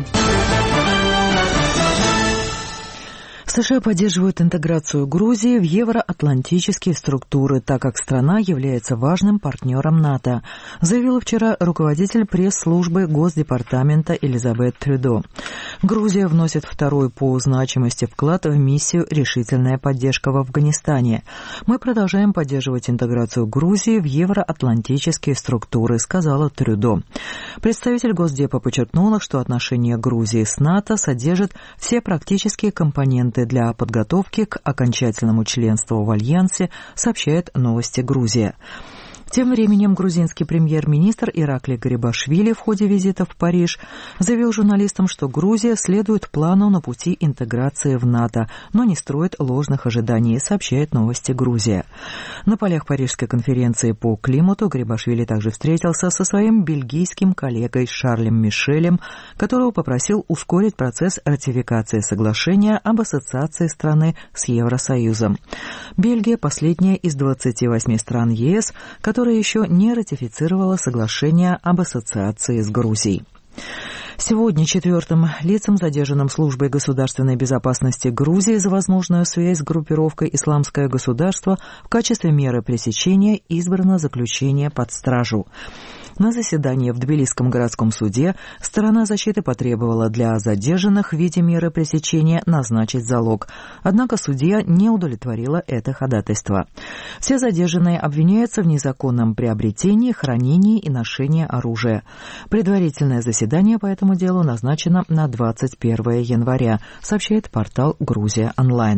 [SPEAKER 3] США поддерживают интеграцию Грузии в евроатлантические структуры, так как страна является важным партнером НАТО, заявила вчера руководитель пресс-службы Госдепартамента Элизабет Трюдо. Грузия вносит второй по значимости вклад в миссию «Решительная поддержка» в Афганистане. Мы продолжаем поддерживать интеграцию Грузии в евроатлантические структуры, сказала Трюдо. Представитель Госдепа подчеркнула, что отношения Грузии с НАТО содержат все практические компоненты для подготовки к окончательному членству в Альянсе, сообщает «Новости Грузия». Тем временем грузинский премьер-министр Ираклий Гарибашвили в ходе визита в Париж заявил журналистам, что Грузия следует плану на пути интеграции в НАТО, но не строит ложных ожиданий, сообщает «Новости Грузия». На полях Парижской конференции по климату Гарибашвили также встретился со своим бельгийским коллегой Шарлем Мишелем, которого попросил ускорить процесс ратификации соглашения об ассоциации страны с Евросоюзом. Бельгия – последняя из 28 стран ЕС, которая еще не ратифицировала соглашение об ассоциации с Грузией. Сегодня четвертым лицам, задержанным службой государственной безопасности Грузии за возможную связь с группировкой «Исламское государство», в качестве меры пресечения избрано заключение под стражу. На заседании в Тбилисском городском суде сторона защиты потребовала для задержанных в виде меры пресечения назначить залог. Однако судья не удовлетворила это ходатайство. Все задержанные обвиняются в незаконном приобретении, хранении и ношении оружия. Предварительное заседание по этому делу назначено на 21 января, сообщает портал «Грузия онлайн».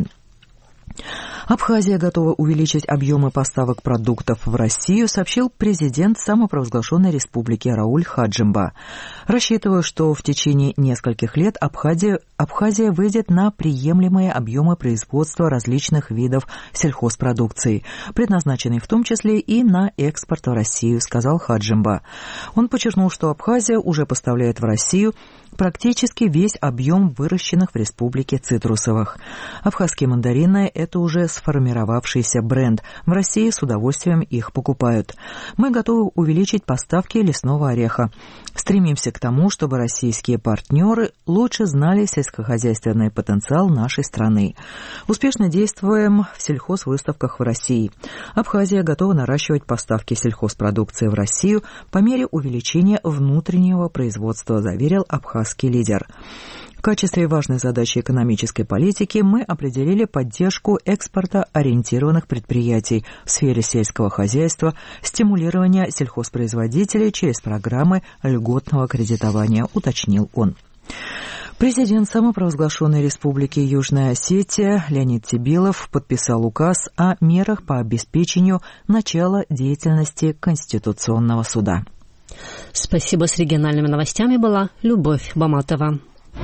[SPEAKER 3] Абхазия готова увеличить объемы поставок продуктов в Россию, сообщил президент самопровозглашенной республики Рауль Хаджимба. Рассчитываю, что в течение нескольких лет Абхазия выйдет на приемлемые объемы производства различных видов сельхозпродукции, предназначенной в том числе и на экспорт в Россию, сказал Хаджимба. Он подчеркнул, что Абхазия уже поставляет в Россию практически весь объем выращенных в республике цитрусовых. Абхазские мандарины – это уже сформировавшийся бренд. В России с удовольствием их покупают. Мы готовы увеличить поставки лесного ореха. Стремимся к тому, чтобы российские партнеры лучше знали сельскохозяйственный потенциал нашей страны. Успешно действуем в сельхозвыставках в России. Абхазия готова наращивать поставки сельхозпродукции в Россию по мере увеличения внутреннего производства, заверил абхазский лидер. В качестве важной задачи экономической политики мы определили поддержку экспортоориентированных предприятий в сфере сельского хозяйства, стимулирование сельхозпроизводителей через программы льготного кредитования, уточнил он. Президент самопровозглашенной республики Южная Осетия Леонид Тибилов подписал указ о мерах по обеспечению начала деятельности Конституционного суда.
[SPEAKER 1] Спасибо. С региональными новостями была Любовь Баматова.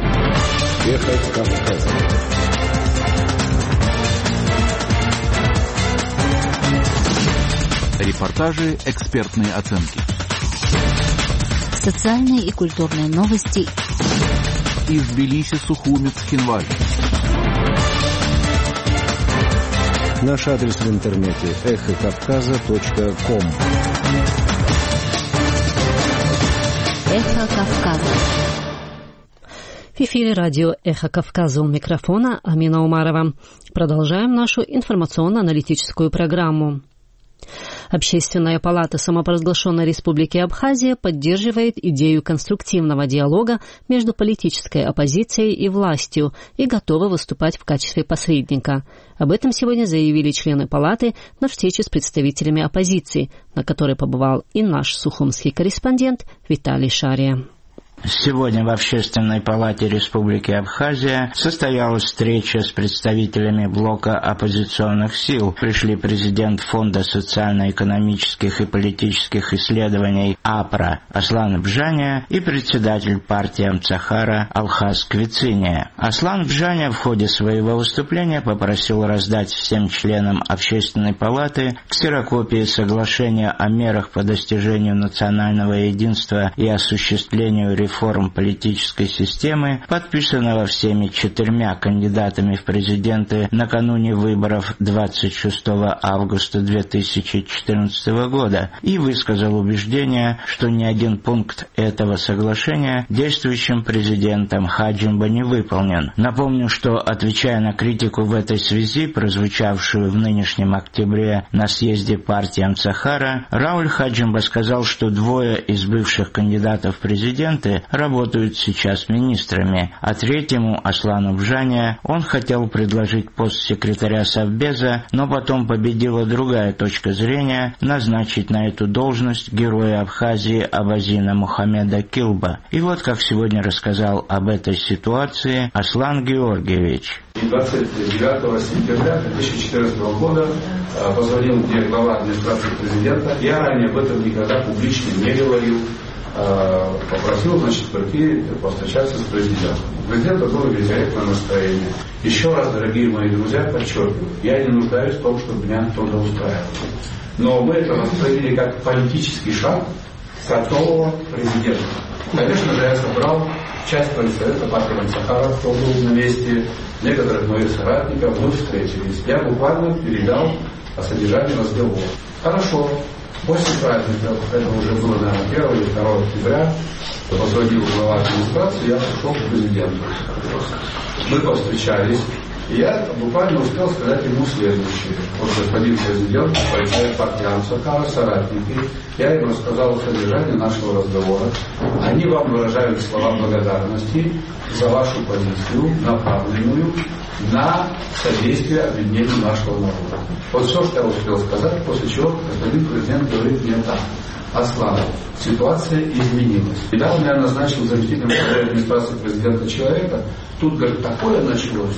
[SPEAKER 6] Эхо Кавказа.
[SPEAKER 7] Репортажи, экспертные оценки.
[SPEAKER 1] Социальные и культурные новости.
[SPEAKER 7] Из Тбилиси, Сухуми, Цхинвали.
[SPEAKER 6] Наш адрес в интернете эхокавказа.ком.
[SPEAKER 1] Эхо Кавказа. В эфире радио «Эхо Кавказа», у микрофона Амина Умарова. Продолжаем нашу информационно-аналитическую программу. Общественная палата самопровозглашенной Республики Абхазия поддерживает идею конструктивного диалога между политической оппозицией и властью и готова выступать в качестве посредника. Об этом сегодня заявили члены палаты на встрече с представителями оппозиции, на которой побывал и наш сухумский корреспондент Виталий Шария.
[SPEAKER 8] Сегодня в Общественной палате Республики Абхазия состоялась встреча с представителями блока оппозиционных сил. Пришли президент Фонда социально-экономических и политических исследований АПРА Аслан Бжаня и председатель партии Амцахара Алхаз Квициния. Аслан Бжаня в ходе своего выступления попросил раздать всем членам Общественной палаты ксерокопии соглашения о мерах по достижению национального единства и осуществлению реформ политической системы, подписанного всеми 4 кандидатами в президенты накануне выборов 26 августа 2014 года, и высказал убеждение, что ни один пункт этого соглашения действующим президентом Хаджимба не выполнен. Напомню, что, отвечая на критику в этой связи, прозвучавшую в нынешнем октябре на съезде партии Амцахара, Рауль Хаджимба сказал, что 2 из бывших кандидатов в президенты работают сейчас министрами, а 3-му, Аслану Бжаня, он хотел предложить пост секретаря Совбеза, но потом победила другая точка зрения — назначить на эту должность героя Абхазии Абазина Мухаммеда Килба. И вот как сегодня рассказал об этой ситуации Аслан Георгиевич.
[SPEAKER 9] 29 сентября 2014 года позвонил мне глава администрации президента. Я ранее об этом никогда публично не говорил. Попросил, прийти повстречаться с президентом. Президента было великолепное настроение. Еще раз, дорогие мои друзья, подчеркиваю, я не нуждаюсь в том, чтобы меня кто-то устраивал. Но мы это восприняли как политический шаг готового президента. Конечно же, я собрал часть политсовета партии Амцахара, кто был на месте, некоторых моих соратников, мы встретились. Я буквально передал о содержании разговора. Хорошо. После праздника, это уже было, наверное, 1 или 2 октября, позвонил глава администрации, я пришел к президенту. Мы повстречались, и я буквально успел сказать ему следующее. Вот господин президент, представитель партии Амцахара, соратники, я им рассказал о содержании нашего разговора. Они вам выражают слова благодарности за вашу позицию, направленную на содействие объединению нашего народа. Вот все, что я успел сказать, после чего господин президент говорит мне так: Аслан, ситуация изменилась. Когда меня назначил заместителем главы администрации президента человека, тут, говорит, такое началось.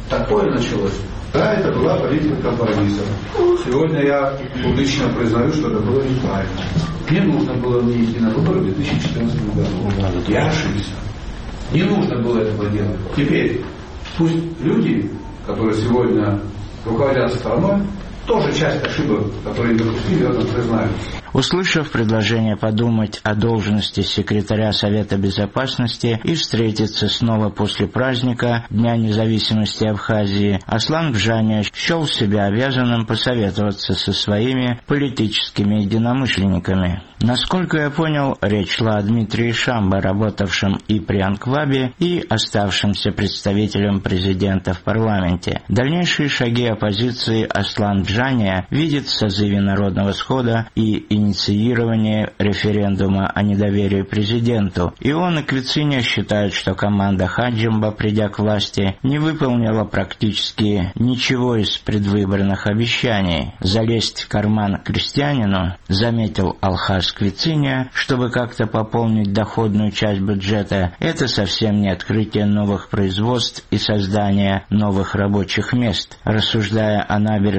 [SPEAKER 9] Да, это была политика компромисса. Сегодня я публично признаю, что это было неправильно. Мне нужно было не идти на выборы в 2014 году. Я ошибся. Не нужно было этого делать. Теперь пусть люди, которые сегодня руководят страной, тоже часть ошибок, которые допустили, это признают.
[SPEAKER 8] Услышав предложение подумать о должности секретаря Совета Безопасности и встретиться снова после праздника Дня независимости Абхазии, Аслан Бжаня счел себя обязанным посоветоваться со своими политическими единомышленниками. Насколько я понял, речь шла о Дмитрии Шамбо, работавшем и при Анклаве, и оставшемся представителем президента в парламенте. Дальнейшие шаги оппозиции Аслан Бжаня видит в созыве Народного схода и инициирование референдума о недоверии президенту. И он, и Квициния считают, что команда Хаджимба, придя к власти, не выполнила практически ничего из предвыборных обещаний. Залезть в карман крестьянину, заметил Алхаз Квициния, чтобы как-то пополнить доходную часть бюджета, это совсем не открытие новых производств и создание новых рабочих мест. Рассуждая о набережной, где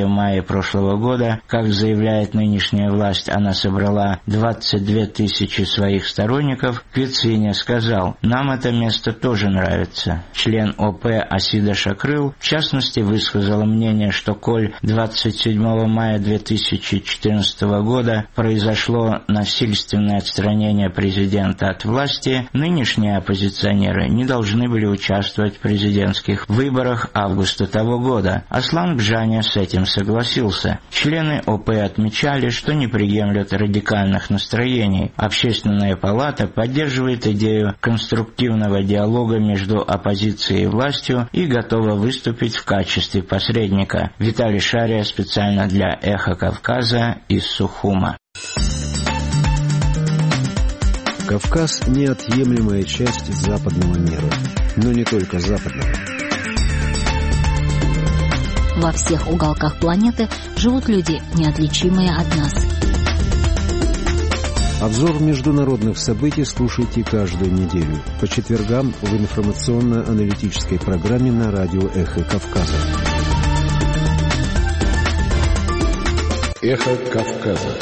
[SPEAKER 8] в мае прошлого года. Как заявляет нынешняя власть, она собрала 22 тысячи своих сторонников. Квициня сказал: «Нам это место тоже нравится». Член ОП Асида Шакрыл, в частности, высказала мнение, что коль 27 мая 2014 года произошло насильственное отстранение президента от власти, нынешние оппозиционеры не должны были участвовать в президентских выборах августа того года. Аслан Бжаня с этим согласился. Члены ОП отмечали, что не приемлют радикальных настроений. Общественная палата поддерживает идею конструктивного диалога между оппозицией и властью и готова выступить в качестве посредника. Виталий Шария специально для «Эхо Кавказа» из Сухума.
[SPEAKER 6] Кавказ – неотъемлемая часть западного мира, но не только западного.
[SPEAKER 5] Во всех уголках планеты живут люди, неотличимые от нас.
[SPEAKER 6] Обзор международных событий слушайте каждую неделю по четвергам в информационно-аналитической программе на радио «Эхо Кавказа».
[SPEAKER 1] «Эхо Кавказа».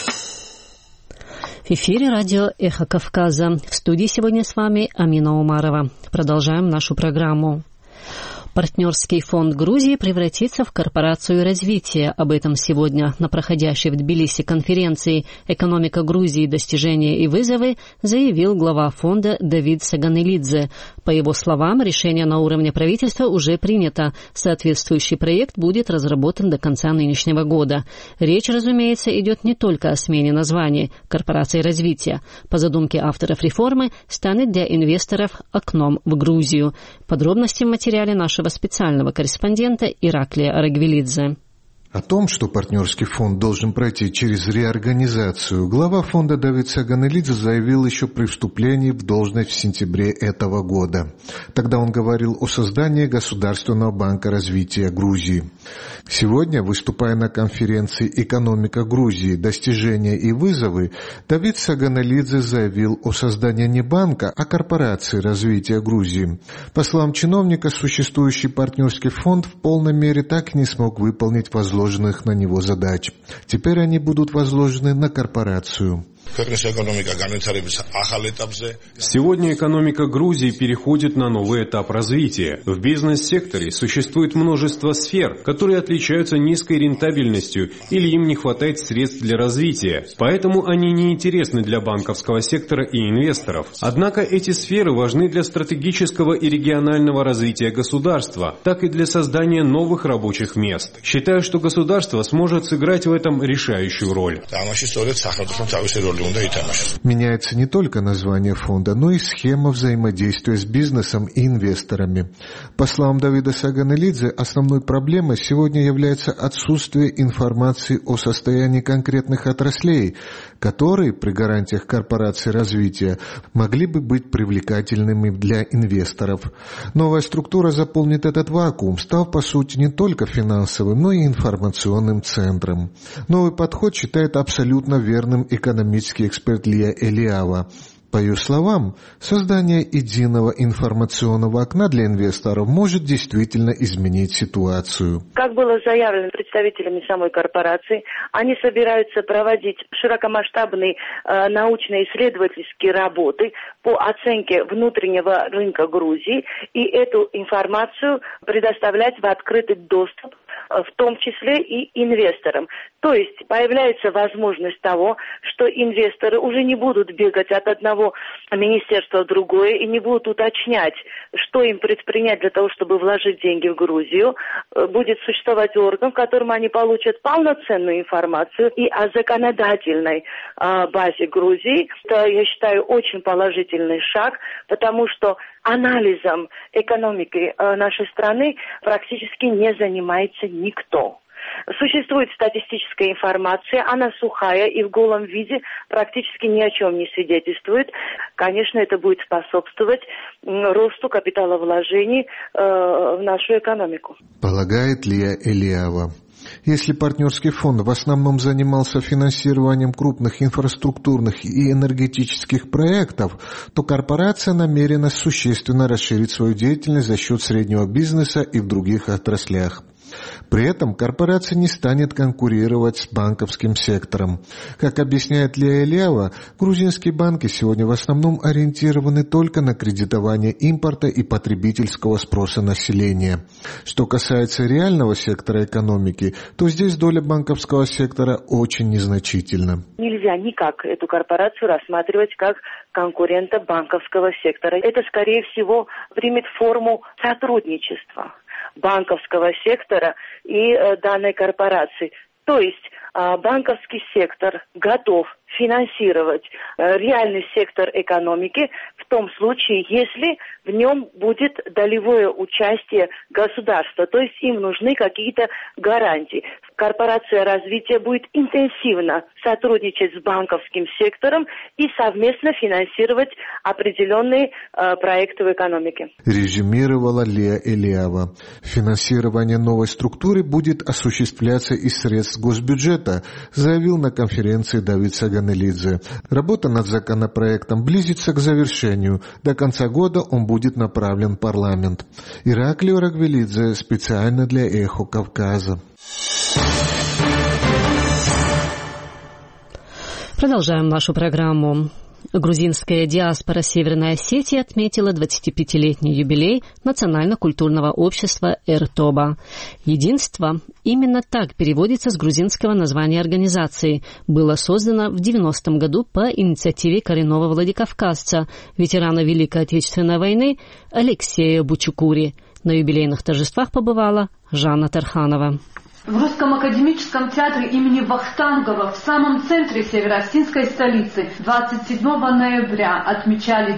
[SPEAKER 1] В эфире радио «Эхо Кавказа». В студии сегодня с вами Амина Умарова. Продолжаем нашу программу. Партнерский фонд Грузии превратится в корпорацию развития. Об этом сегодня на проходящей в Тбилиси конференции «Экономика Грузии. Достижения и вызовы» заявил глава фонда Давид Саганелидзе. По его словам, решение на уровне правительства уже принято. Соответствующий проект будет разработан до конца нынешнего года. Речь, разумеется, идет не только о смене названия «Корпорации развития». По задумке авторов реформы, станет для инвесторов окном в Грузию. Подробности в материале нашего специального корреспондента Ираклия Арагвелидзе.
[SPEAKER 10] О том, что партнерский фонд должен пройти через реорганизацию, глава фонда Давид Саганелидзе заявил еще при вступлении в должность в сентябре этого года. Тогда он говорил о создании Государственного банка развития Грузии. Сегодня, выступая на конференции «Экономика Грузии. Достижения и вызовы», Давид Саганелидзе заявил о создании не банка, а корпорации развития Грузии. По словам чиновника, существующий партнерский фонд в полной мере так и не смог выполнить возложенных на него задач. Теперь они будут возложены на корпорацию.
[SPEAKER 12] Сегодня экономика Грузии переходит на новый этап развития. В бизнес-секторе существует множество сфер, которые отличаются низкой рентабельностью или им не хватает средств для развития. Поэтому они не интересны для банковского сектора и инвесторов. Однако эти сферы важны для стратегического и регионального развития государства, так и для создания новых рабочих мест. Считаю, что государство сможет сыграть в этом решающую роль.
[SPEAKER 10] Меняется не только название фонда, но и схема взаимодействия с бизнесом и инвесторами. По словам Давида Саганелидзе, основной проблемой сегодня является отсутствие информации о состоянии конкретных отраслей, которые при гарантиях корпорации развития могли бы быть привлекательными для инвесторов. Новая структура заполнит этот вакуум, став по сути не только финансовым, но и информационным центром. Новый подход считает абсолютно верным экономический эксперт Лия Элиава. По ее словам, создание единого информационного окна для инвесторов может действительно изменить ситуацию.
[SPEAKER 17] Как было заявлено представителями самой корпорации, они собираются проводить широкомасштабные научно-исследовательские работы по оценке внутреннего рынка Грузии и эту информацию предоставлять в открытый доступ, в том числе и инвесторам. То есть появляется возможность того, что инвесторы уже не будут бегать от одного министерства в другое и не будут уточнять, что им предпринять для того, чтобы вложить деньги в Грузию. Будет существовать орган, в котором они получат полноценную информацию и о законодательной базе Грузии. Это, я считаю, очень положительный шаг, потому что анализом экономики нашей страны практически не занимается никто. Существует статистическая информация, она сухая и в голом виде практически ни о чем не свидетельствует. Конечно, это будет способствовать росту капиталовложений в нашу экономику.
[SPEAKER 10] Полагает Лия Элиава. Если партнерский фонд в основном занимался финансированием крупных инфраструктурных и энергетических проектов, то корпорация намерена существенно расширить свою деятельность за счет среднего бизнеса и в других отраслях. При этом корпорация не станет конкурировать с банковским сектором. Как объясняет Лия Элиава, грузинские банки сегодня в основном ориентированы только на кредитование импорта и потребительского спроса населения. Что касается реального сектора экономики, то здесь доля банковского сектора очень незначительна.
[SPEAKER 17] Нельзя никак эту корпорацию рассматривать как конкурента банковского сектора. Это, скорее всего, примет форму сотрудничества банковского сектора и данной корпорации. То есть банковский сектор готов финансировать реальный сектор экономики в том случае, если в нем будет долевое участие государства, то есть им нужны какие-то гарантии. Корпорация развития будет интенсивно сотрудничать с банковским сектором и совместно финансировать определенные проекты в экономике.
[SPEAKER 10] Резюмировала Лия Элиава. Финансирование новой структуры будет осуществляться из средств госбюджета, заявил на конференции Давид Саганелидзе. Работа над законопроектом близится к завершению. До конца года он будет направлен в парламент. Ираклий Рагвелидзе специально для «Эхо Кавказа».
[SPEAKER 1] Продолжаем нашу программу. Грузинская диаспора Северной Осетии отметила 25-летний юбилей национально-культурного общества «Эртоба». Единство, именно так переводится с грузинского названия организации, было создано в 90-м году по инициативе коренного владикавказца, ветерана Великой Отечественной войны Алексея Бучукури. На юбилейных торжествах побывала Жанна Тарханова.
[SPEAKER 4] В Русском академическом театре имени Вахтангова в самом центре северо-осетинской столицы 27 ноября отмечали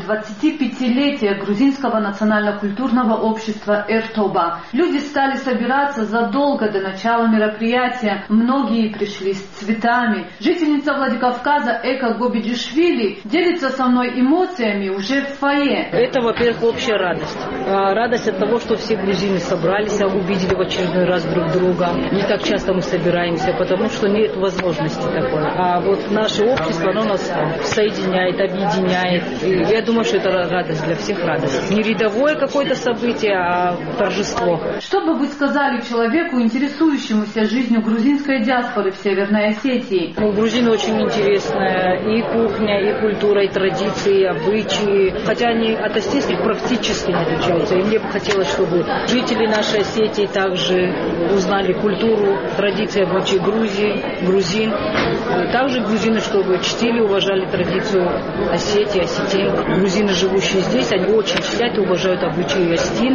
[SPEAKER 4] 25-летие грузинского национально-культурного общества «Эртоба». Люди стали собираться задолго до начала мероприятия. Многие пришли с цветами. Жительница Владикавказа Эка Гобиджишвили делится со мной эмоциями уже в фойе.
[SPEAKER 11] Это, во-первых, общая радость. Радость от того, что все грузины собрались, увидели в очередной раз друг друга. Не так часто мы собираемся, потому что нет возможности такой. А вот наше общество, оно нас соединяет, объединяет. И я думаю, что это радость для всех, радость. Не рядовое какое-то событие, а торжество.
[SPEAKER 4] Что бы вы сказали человеку, интересующемуся жизнью грузинской диаспоры в Северной Осетии?
[SPEAKER 11] Грузины очень интересная и кухня, и культура, и традиции, и обычаи. Хотя они от осетинских практически не отличаются. И мне бы хотелось, чтобы жители нашей Осетии также узнали культуру, традиции, обычаи Грузии, грузин. Также грузины, чтобы чтили, уважали традицию Осетии, осетин. Грузины, живущие здесь, они очень чтят и уважают обычаи осетин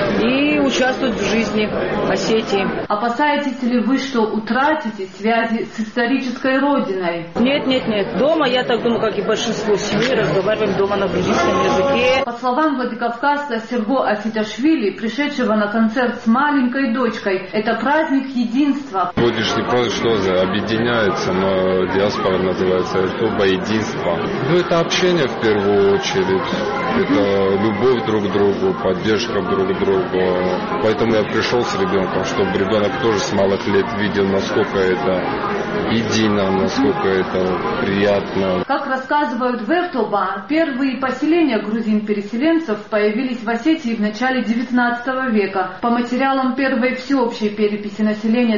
[SPEAKER 11] и участвуют в жизни Осетии.
[SPEAKER 4] Опасаетесь ли вы, что утратите связи с исторической родиной?
[SPEAKER 11] Нет. Дома, я так думаю, как и большинство семей, разговариваем дома на грузинском языке.
[SPEAKER 4] По словам владикавказца Серго Афиташвили, пришедшего на концерт с маленькой дочкой, это праздник единства.
[SPEAKER 13] Сегодняшний праздник что объединяется, но диаспора называется «Эртоба единство». Это общение в первую очередь, это любовь друг к другу, поддержка друг к другу. Поэтому я пришел с ребенком, чтобы ребенок тоже с малых лет видел, насколько это едино, насколько это приятно.
[SPEAKER 4] Как рассказывают в Эртоба, первые поселения грузин-переселенцев появились в Осетии в начале XIX века. По материалам первой всеобщей переписи населения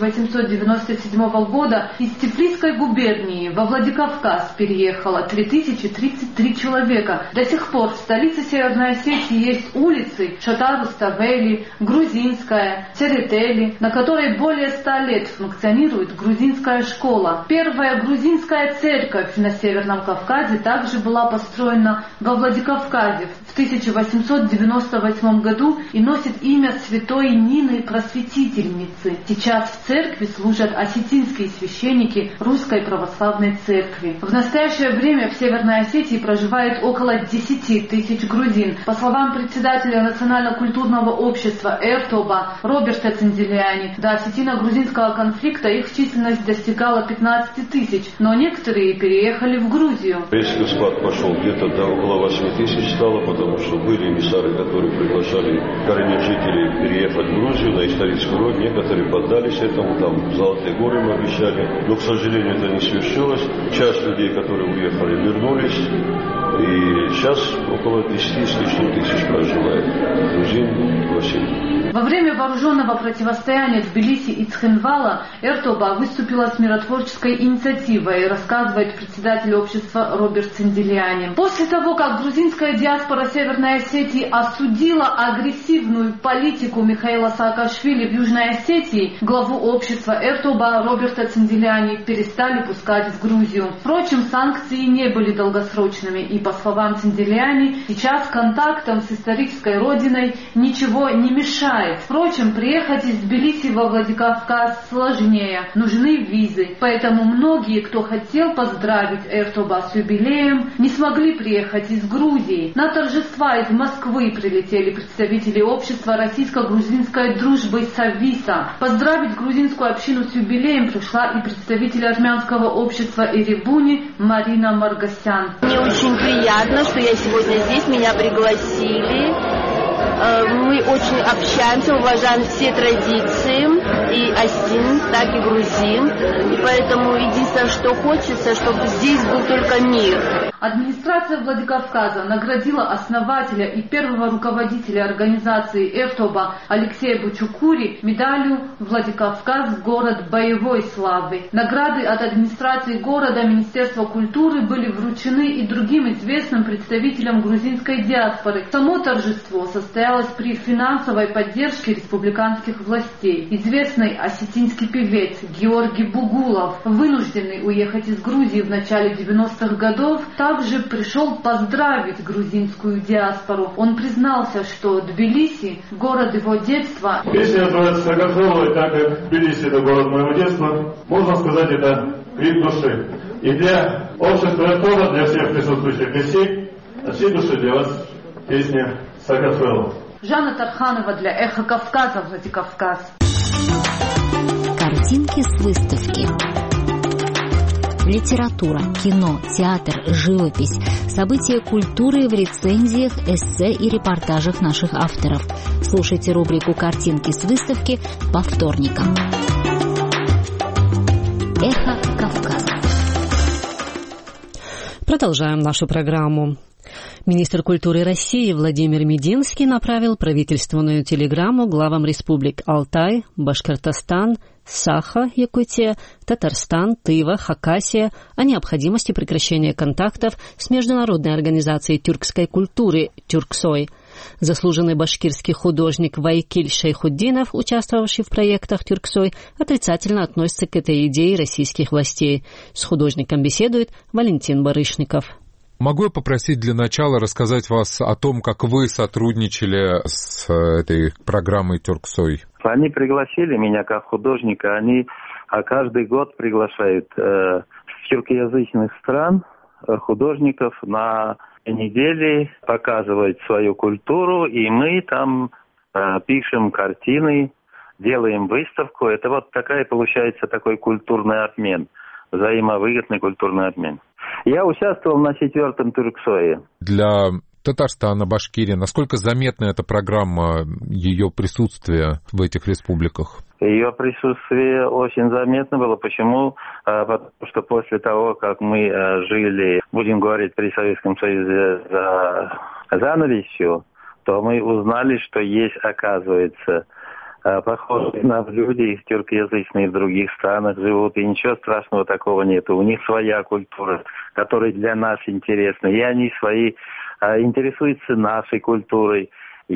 [SPEAKER 4] 1897 года из Тифлисской губернии во Владикавказ переехало 3033 человека. До сих пор в столице Северной Осетии есть улицы Шатар-Руставели, Грузинская, Церетели, на которой более 100 лет функционирует грузинская школа. Первая грузинская церковь на Северном Кавказе также была построена во Владикавказе в 1898 году и носит имя святой Нины Просветительницы. Сейчас в церкви служат осетинские священники Русской Православной Церкви. В настоящее время в Северной Осетии проживает около 10 тысяч грузин. По словам председателя национально-культурного общества «Эртоба» Роберта Цинделиани, до осетино-грузинского конфликта их численность достигала 15 тысяч, но некоторые переехали в Грузию.
[SPEAKER 14] Резкий спад пошел, где-то до около 8 тысяч стало, потому что были эмиссары, которые приглашали коренных жителей переехать в Грузию на историческую родину. Некоторые поддались этому, там Золотые горы мы обещали, но, к сожалению, это не свершилось. Часть людей, которые уехали, вернулись, и сейчас около 10 с лишним тысяч проживает грузин в России.
[SPEAKER 4] Во время вооруженного противостояния Тбилиси и Цхинвала Эртоба выступила с миротворческой инициативой, рассказывает председатель общества Роберт Цинделиани. После того, как грузинская диаспора Северной Осетии осудила агрессивную политику Михаила Саакашвили в Южной Осетии, главу общества Эртоба Роберта Цинделиани перестали пускать в Грузию. Впрочем, санкции не были долгосрочными, и, по словам Цинделиани, сейчас контактам с исторической родиной ничего не мешает. Впрочем, приехать из Тбилиси во Владикавказ сложнее, нужны визы. Поэтому многие, кто хотел поздравить Эртоба с юбилеем, не смогли приехать из Грузии. На торжества из Москвы прилетели представители общества российско-грузинской дружбы Сависа. Поздравить грузинскую общину с юбилеем пришла и представитель армянского общества Эребуни Марина Маргасян.
[SPEAKER 15] Мне очень приятно, что я сегодня здесь, меня пригласили. Мы очень общаемся, уважаем все традиции, и осетин, так и грузин. И поэтому единственное, что хочется, чтобы здесь был только мир.
[SPEAKER 4] Администрация Владикавказа наградила основателя и первого руководителя организации Эртоба Алексея Бучукури медалью «Владикавказ. Город боевой славы». Награды от администрации города, Министерства культуры были вручены и другим известным представителям грузинской диаспоры. Само торжество состоялось при финансовой поддержке республиканских властей. Известный осетинский певец Георгий Бугулов, вынужденный уехать из Грузии в начале 90-х годов, также пришел поздравить грузинскую диаспору. Он признался, что Тбилиси – город его детства.
[SPEAKER 16] Песня называется «Саакашвили», так как Тбилиси – это город моего детства. Можно сказать, это крик души. И для общества Эртоба, для всех присутствующих гостей, от всей души для вас песня «Саакашвили».
[SPEAKER 4] Жанна Тарханова для «Эхо Кавказа», Владикавказ.
[SPEAKER 5] Картинки с выставки. Литература, кино, театр, живопись, события культуры в рецензиях, эссе и репортажах наших авторов. Слушайте рубрику «Картинки с выставки» по вторникам. Эхо Кавказа.
[SPEAKER 1] Продолжаем нашу программу. Министр культуры России Владимир Мединский направил правительственную телеграмму главам республик Алтай, Башкортостан, Саха, Якутия, Татарстан, Тыва, Хакасия о необходимости прекращения контактов с Международной организацией тюркской культуры «Тюрксой». Заслуженный башкирский художник Вайкиль Шейхутдинов, участвовавший в проектах «Тюрксой», отрицательно относится к этой идее российских властей. С художником беседует Валентин Барышников.
[SPEAKER 19] Могу я попросить для начала рассказать вас о том, как вы сотрудничали с этой программой «Тюрксой»?
[SPEAKER 25] Они пригласили меня как художника. Они каждый год приглашают с тюркоязычных стран художников на недели, показывают свою культуру, и мы там пишем картины, делаем выставку. Это вот такая получается такой культурный обмен, взаимовыгодный культурный обмен. Я участвовал на 4-м Тюрксое.
[SPEAKER 19] Для Татарстана, Башкирии, насколько заметна эта программа, ее присутствие в этих республиках?
[SPEAKER 25] Ее присутствие очень заметно было. Почему? Потому что после того, как мы жили, будем говорить, при Советском Союзе за занавесью, то мы узнали, что есть, оказывается, похожие на люди тюркоязычные в других странах живут, и ничего страшного такого нет. У них своя культура, которая для нас интересна, и они свои интересуются нашей культурой.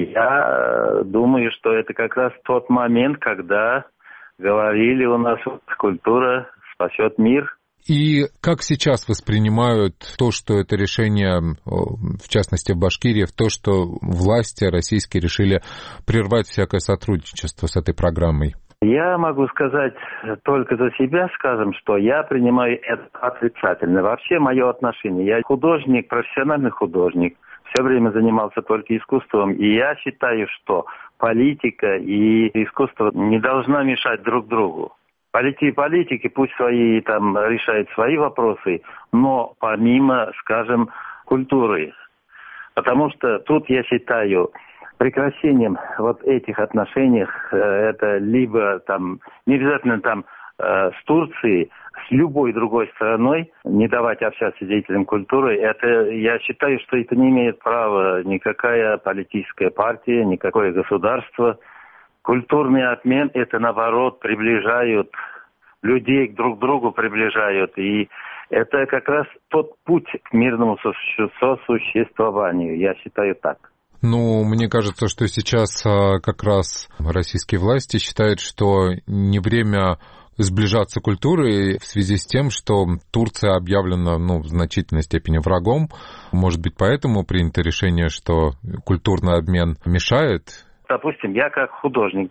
[SPEAKER 25] Я думаю, что это как раз тот момент, когда говорили у нас, культура спасет мир.
[SPEAKER 19] И как сейчас воспринимают то, что это решение, в частности в Башкирии, то, что власти российские решили прервать всякое сотрудничество с этой программой?
[SPEAKER 25] Я могу сказать только за себя, скажем, что я принимаю это отрицательно. Вообще мое отношение. Я художник, профессиональный художник. Все время занимался только искусством. И я считаю, что политика и искусство не должна мешать друг другу. Политики пусть свои там решают свои вопросы, но помимо, скажем, культуры. Потому что тут, я считаю, прекращением вот этих отношений, это либо там, не обязательно там с Турцией, с любой другой страной, не давать общаться деятелям культуры, это, я считаю, что это не имеет права никакая политическая партия, никакое государство. Культурный обмен, это наоборот приближают людей друг к другу, приближают. И это как раз тот путь к мирному сосуществованию. Я считаю так.
[SPEAKER 19] Ну, мне кажется, что сейчас как раз российские власти считают, что не время сближаться культурой в связи с тем, что Турция объявлена, в значительной степени врагом. Может быть, поэтому принято решение, что культурный обмен мешает?
[SPEAKER 25] Допустим, я как художник,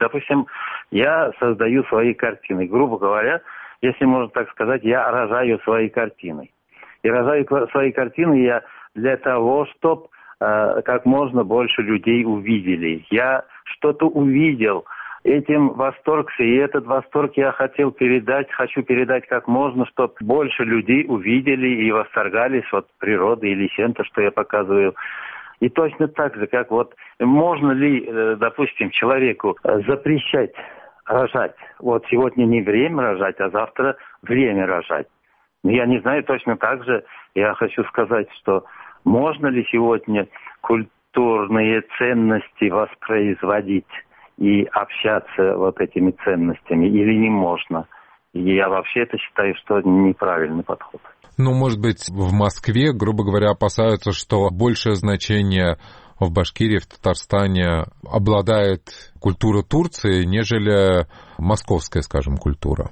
[SPEAKER 25] я создаю свои картины. Грубо говоря, если можно так сказать, я рожаю свои картины. И рожаю свои картины я для того, чтобы как можно больше людей увидели. Я что-то увидел, этим восторгся, и этот восторг я хочу передать как можно, чтобы больше людей увидели и восторгались от природы или чем-то, что я показываю. И точно так же, как можно ли, допустим, человеку запрещать рожать? Вот сегодня не время рожать, а завтра время рожать. Я не знаю, точно так же я хочу сказать, что можно ли сегодня культурные ценности воспроизводить и общаться этими ценностями или не можно? И я вообще это считаю, что неправильный подход.
[SPEAKER 19] Может быть, в Москве, грубо говоря, опасаются, что большее значение в Башкирии, в Татарстане обладает культура Турции, нежели московская, скажем, культура.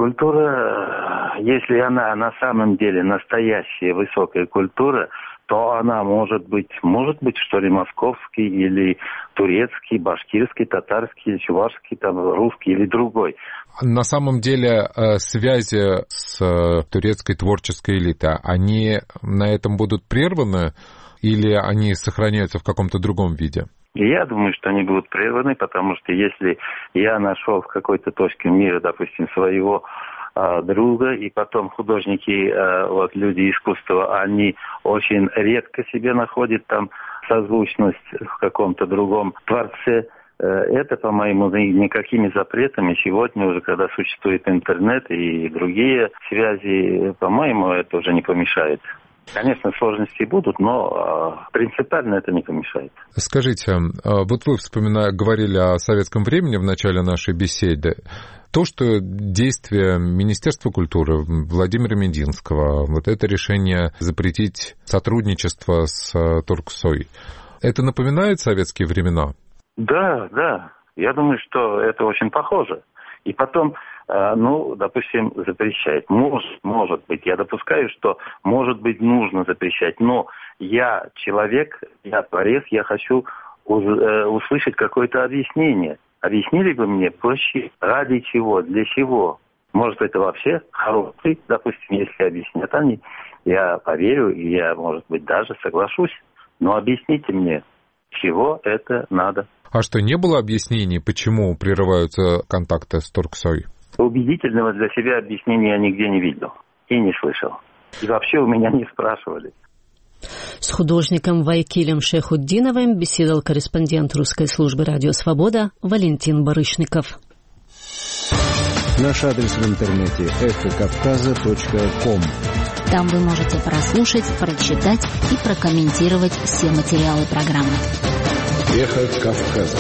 [SPEAKER 25] Культура, если она на самом деле настоящая высокая культура, то она может быть, что ли, московский или турецкий, башкирский, татарский, чувашский, русский или другой.
[SPEAKER 19] На самом деле связи с турецкой творческой элитой, они на этом будут прерваны или они сохраняются в каком-то другом виде?
[SPEAKER 25] Я думаю, что они будут прерваны, потому что если я нашел в какой-то точке мира, допустим, своего друга, и потом художники, люди искусства, они очень редко себе находят там созвучность в каком-то другом творце. Это, по-моему, никакими запретами сегодня уже, когда существует интернет и другие связи, по-моему, это уже не помешает. Конечно, сложности будут, но принципиально это не помешает.
[SPEAKER 19] Скажите, вы говорили о советском времени в начале нашей беседы. То, что действия Министерства культуры Владимира Мединского, это решение запретить сотрудничество с Турксой, это напоминает советские времена? Да. Я думаю, что это очень похоже. И потом, допустим, запрещать. Может быть. Я допускаю, что, может быть, нужно запрещать. Но я человек, я творец, я хочу услышать какое-то объяснение. Объяснили бы мне проще, ради чего, для чего? Может, это вообще хороший, допустим, если объяснят они. Я поверю, и я, может быть, даже соглашусь. Но объясните мне, чего это надо. А что, не было объяснений, почему прерываются контакты с Турксой?
[SPEAKER 25] Убедительного для себя объяснения я нигде не видел и не слышал. И вообще у меня не спрашивали.
[SPEAKER 1] С художником Вайкилем Шейхутдиновым беседовал корреспондент русской службы «Радио Свобода» Валентин Барышников.
[SPEAKER 6] Наш адрес в интернете эхокавказа.ком.
[SPEAKER 5] Там вы можете прослушать, прочитать и прокомментировать все материалы программы.
[SPEAKER 6] Эхо Кавказа.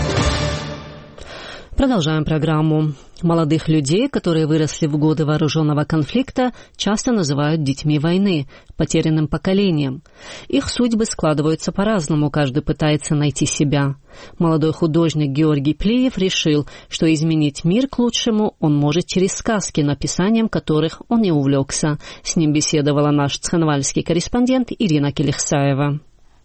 [SPEAKER 1] Продолжаем программу. Молодых людей, которые выросли в годы вооруженного конфликта, часто называют детьми войны, потерянным поколением. Их судьбы складываются по-разному, каждый пытается найти себя. Молодой художник Георгий Плиев решил, что изменить мир к лучшему он может через сказки, написанием которых он не увлекся. С ним беседовала наш цхинвальский корреспондент Ирина Келихсаева.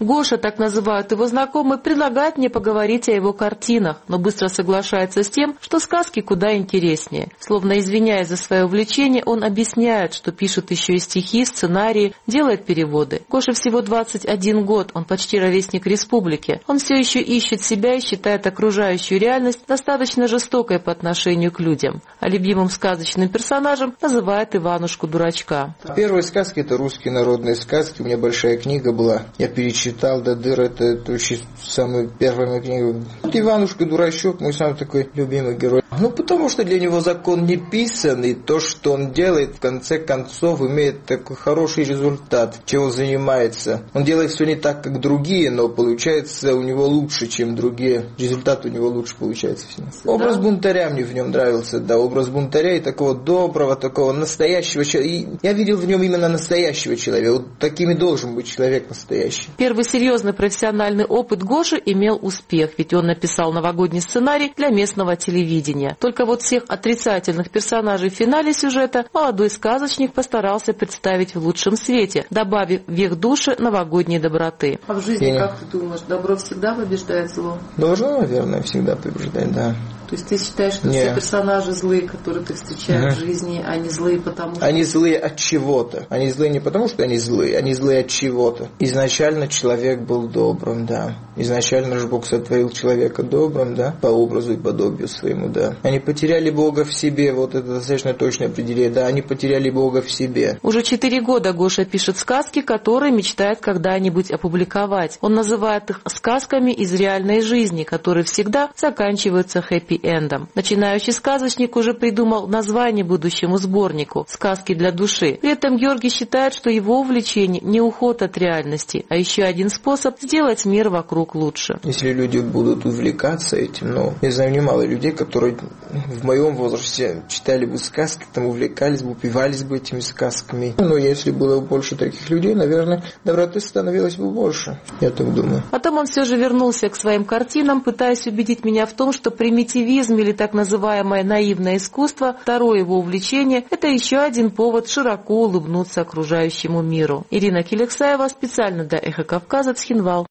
[SPEAKER 20] Гоша, так называют его знакомые, предлагает мне поговорить о его картинах, но быстро соглашается с тем, что сказки куда интереснее. Словно извиняясь за свое увлечение, он объясняет, что пишет еще и стихи, сценарии, делает переводы. Гоше всего 21 год, он почти ровесник республики. Он все еще ищет себя и считает окружающую реальность достаточно жестокой по отношению к людям. А любимым сказочным персонажем называет Иванушку-дурачка.
[SPEAKER 21] Первые сказки — это русские народные сказки. У меня большая книга была. Я перечитал до дыр. Это очень самая первая моя книга. Иванушка-дурачок, мой самый такой любимый герой. Потому что для него закон не писан, и то, что он делает, в конце концов, имеет такой хороший результат, чего занимается. Он делает все не так, как другие, но получается у него лучше, чем другие. Результат у него лучше получается. Образ бунтаря мне в нем нравился, да, образ бунтаря и такого доброго, такого настоящего человека. Я видел в нем именно настоящего человека. Вот таким и должен быть человек настоящий.
[SPEAKER 20] Первый серьезный профессиональный опыт Гоши имел успех, ведь он написал новогодний сценарий для местного телевидения. Только вот всех отрицательных персонажей в финале сюжета молодой сказочник постарался представить в лучшем свете, добавив в их души новогодней доброты.
[SPEAKER 21] А в жизни,
[SPEAKER 20] как ты думаешь, добро всегда побеждает зло?
[SPEAKER 21] Должно, наверное, всегда побеждать, да.
[SPEAKER 20] То есть ты считаешь, что все персонажи злые, которые ты встречаешь в жизни, они злые потому что...
[SPEAKER 21] Они злые от чего-то. Они злые не потому, что они злые от чего-то. Изначально человек был добрым, да. Изначально же Бог сотворил человека добрым, да, по образу и подобию своему, да. Они потеряли Бога в себе, вот это достаточно точное определение, да, они потеряли Бога в себе.
[SPEAKER 20] Уже 4 года Гоша пишет сказки, которые мечтает когда-нибудь опубликовать. Он называет их сказками из реальной жизни, которые всегда заканчиваются хэппи-эндом. Начинающий сказочник уже придумал название будущему сборнику «Сказки для души». При этом Георгий считает, что его увлечение не уход от реальности, а еще один способ сделать мир вокруг лучше.
[SPEAKER 21] Если люди будут увлекаться этим, я знаю немало людей, которые в моем возрасте читали бы сказки, там увлекались бы, упивались бы этими сказками. Но если было больше таких людей, наверное, доброты становилось бы больше. Я так думаю.
[SPEAKER 20] Потом он все же вернулся к своим картинам, пытаясь убедить меня в том, что примитивизм или так называемое наивное искусство, второе его увлечение, это еще один повод широко улыбнуться окружающему миру. Ирина Келексаева специально для Эхо Кавказа, Цхинвал.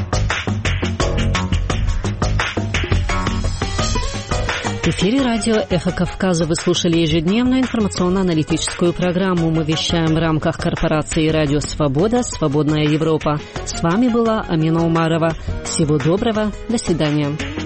[SPEAKER 1] В эфире радио «Эхо Кавказа» вы слушали ежедневную информационно-аналитическую программу. Мы вещаем в рамках корпорации «Радио Свобода. Свободная Европа». С вами была Амина Умарова. Всего доброго. До свидания.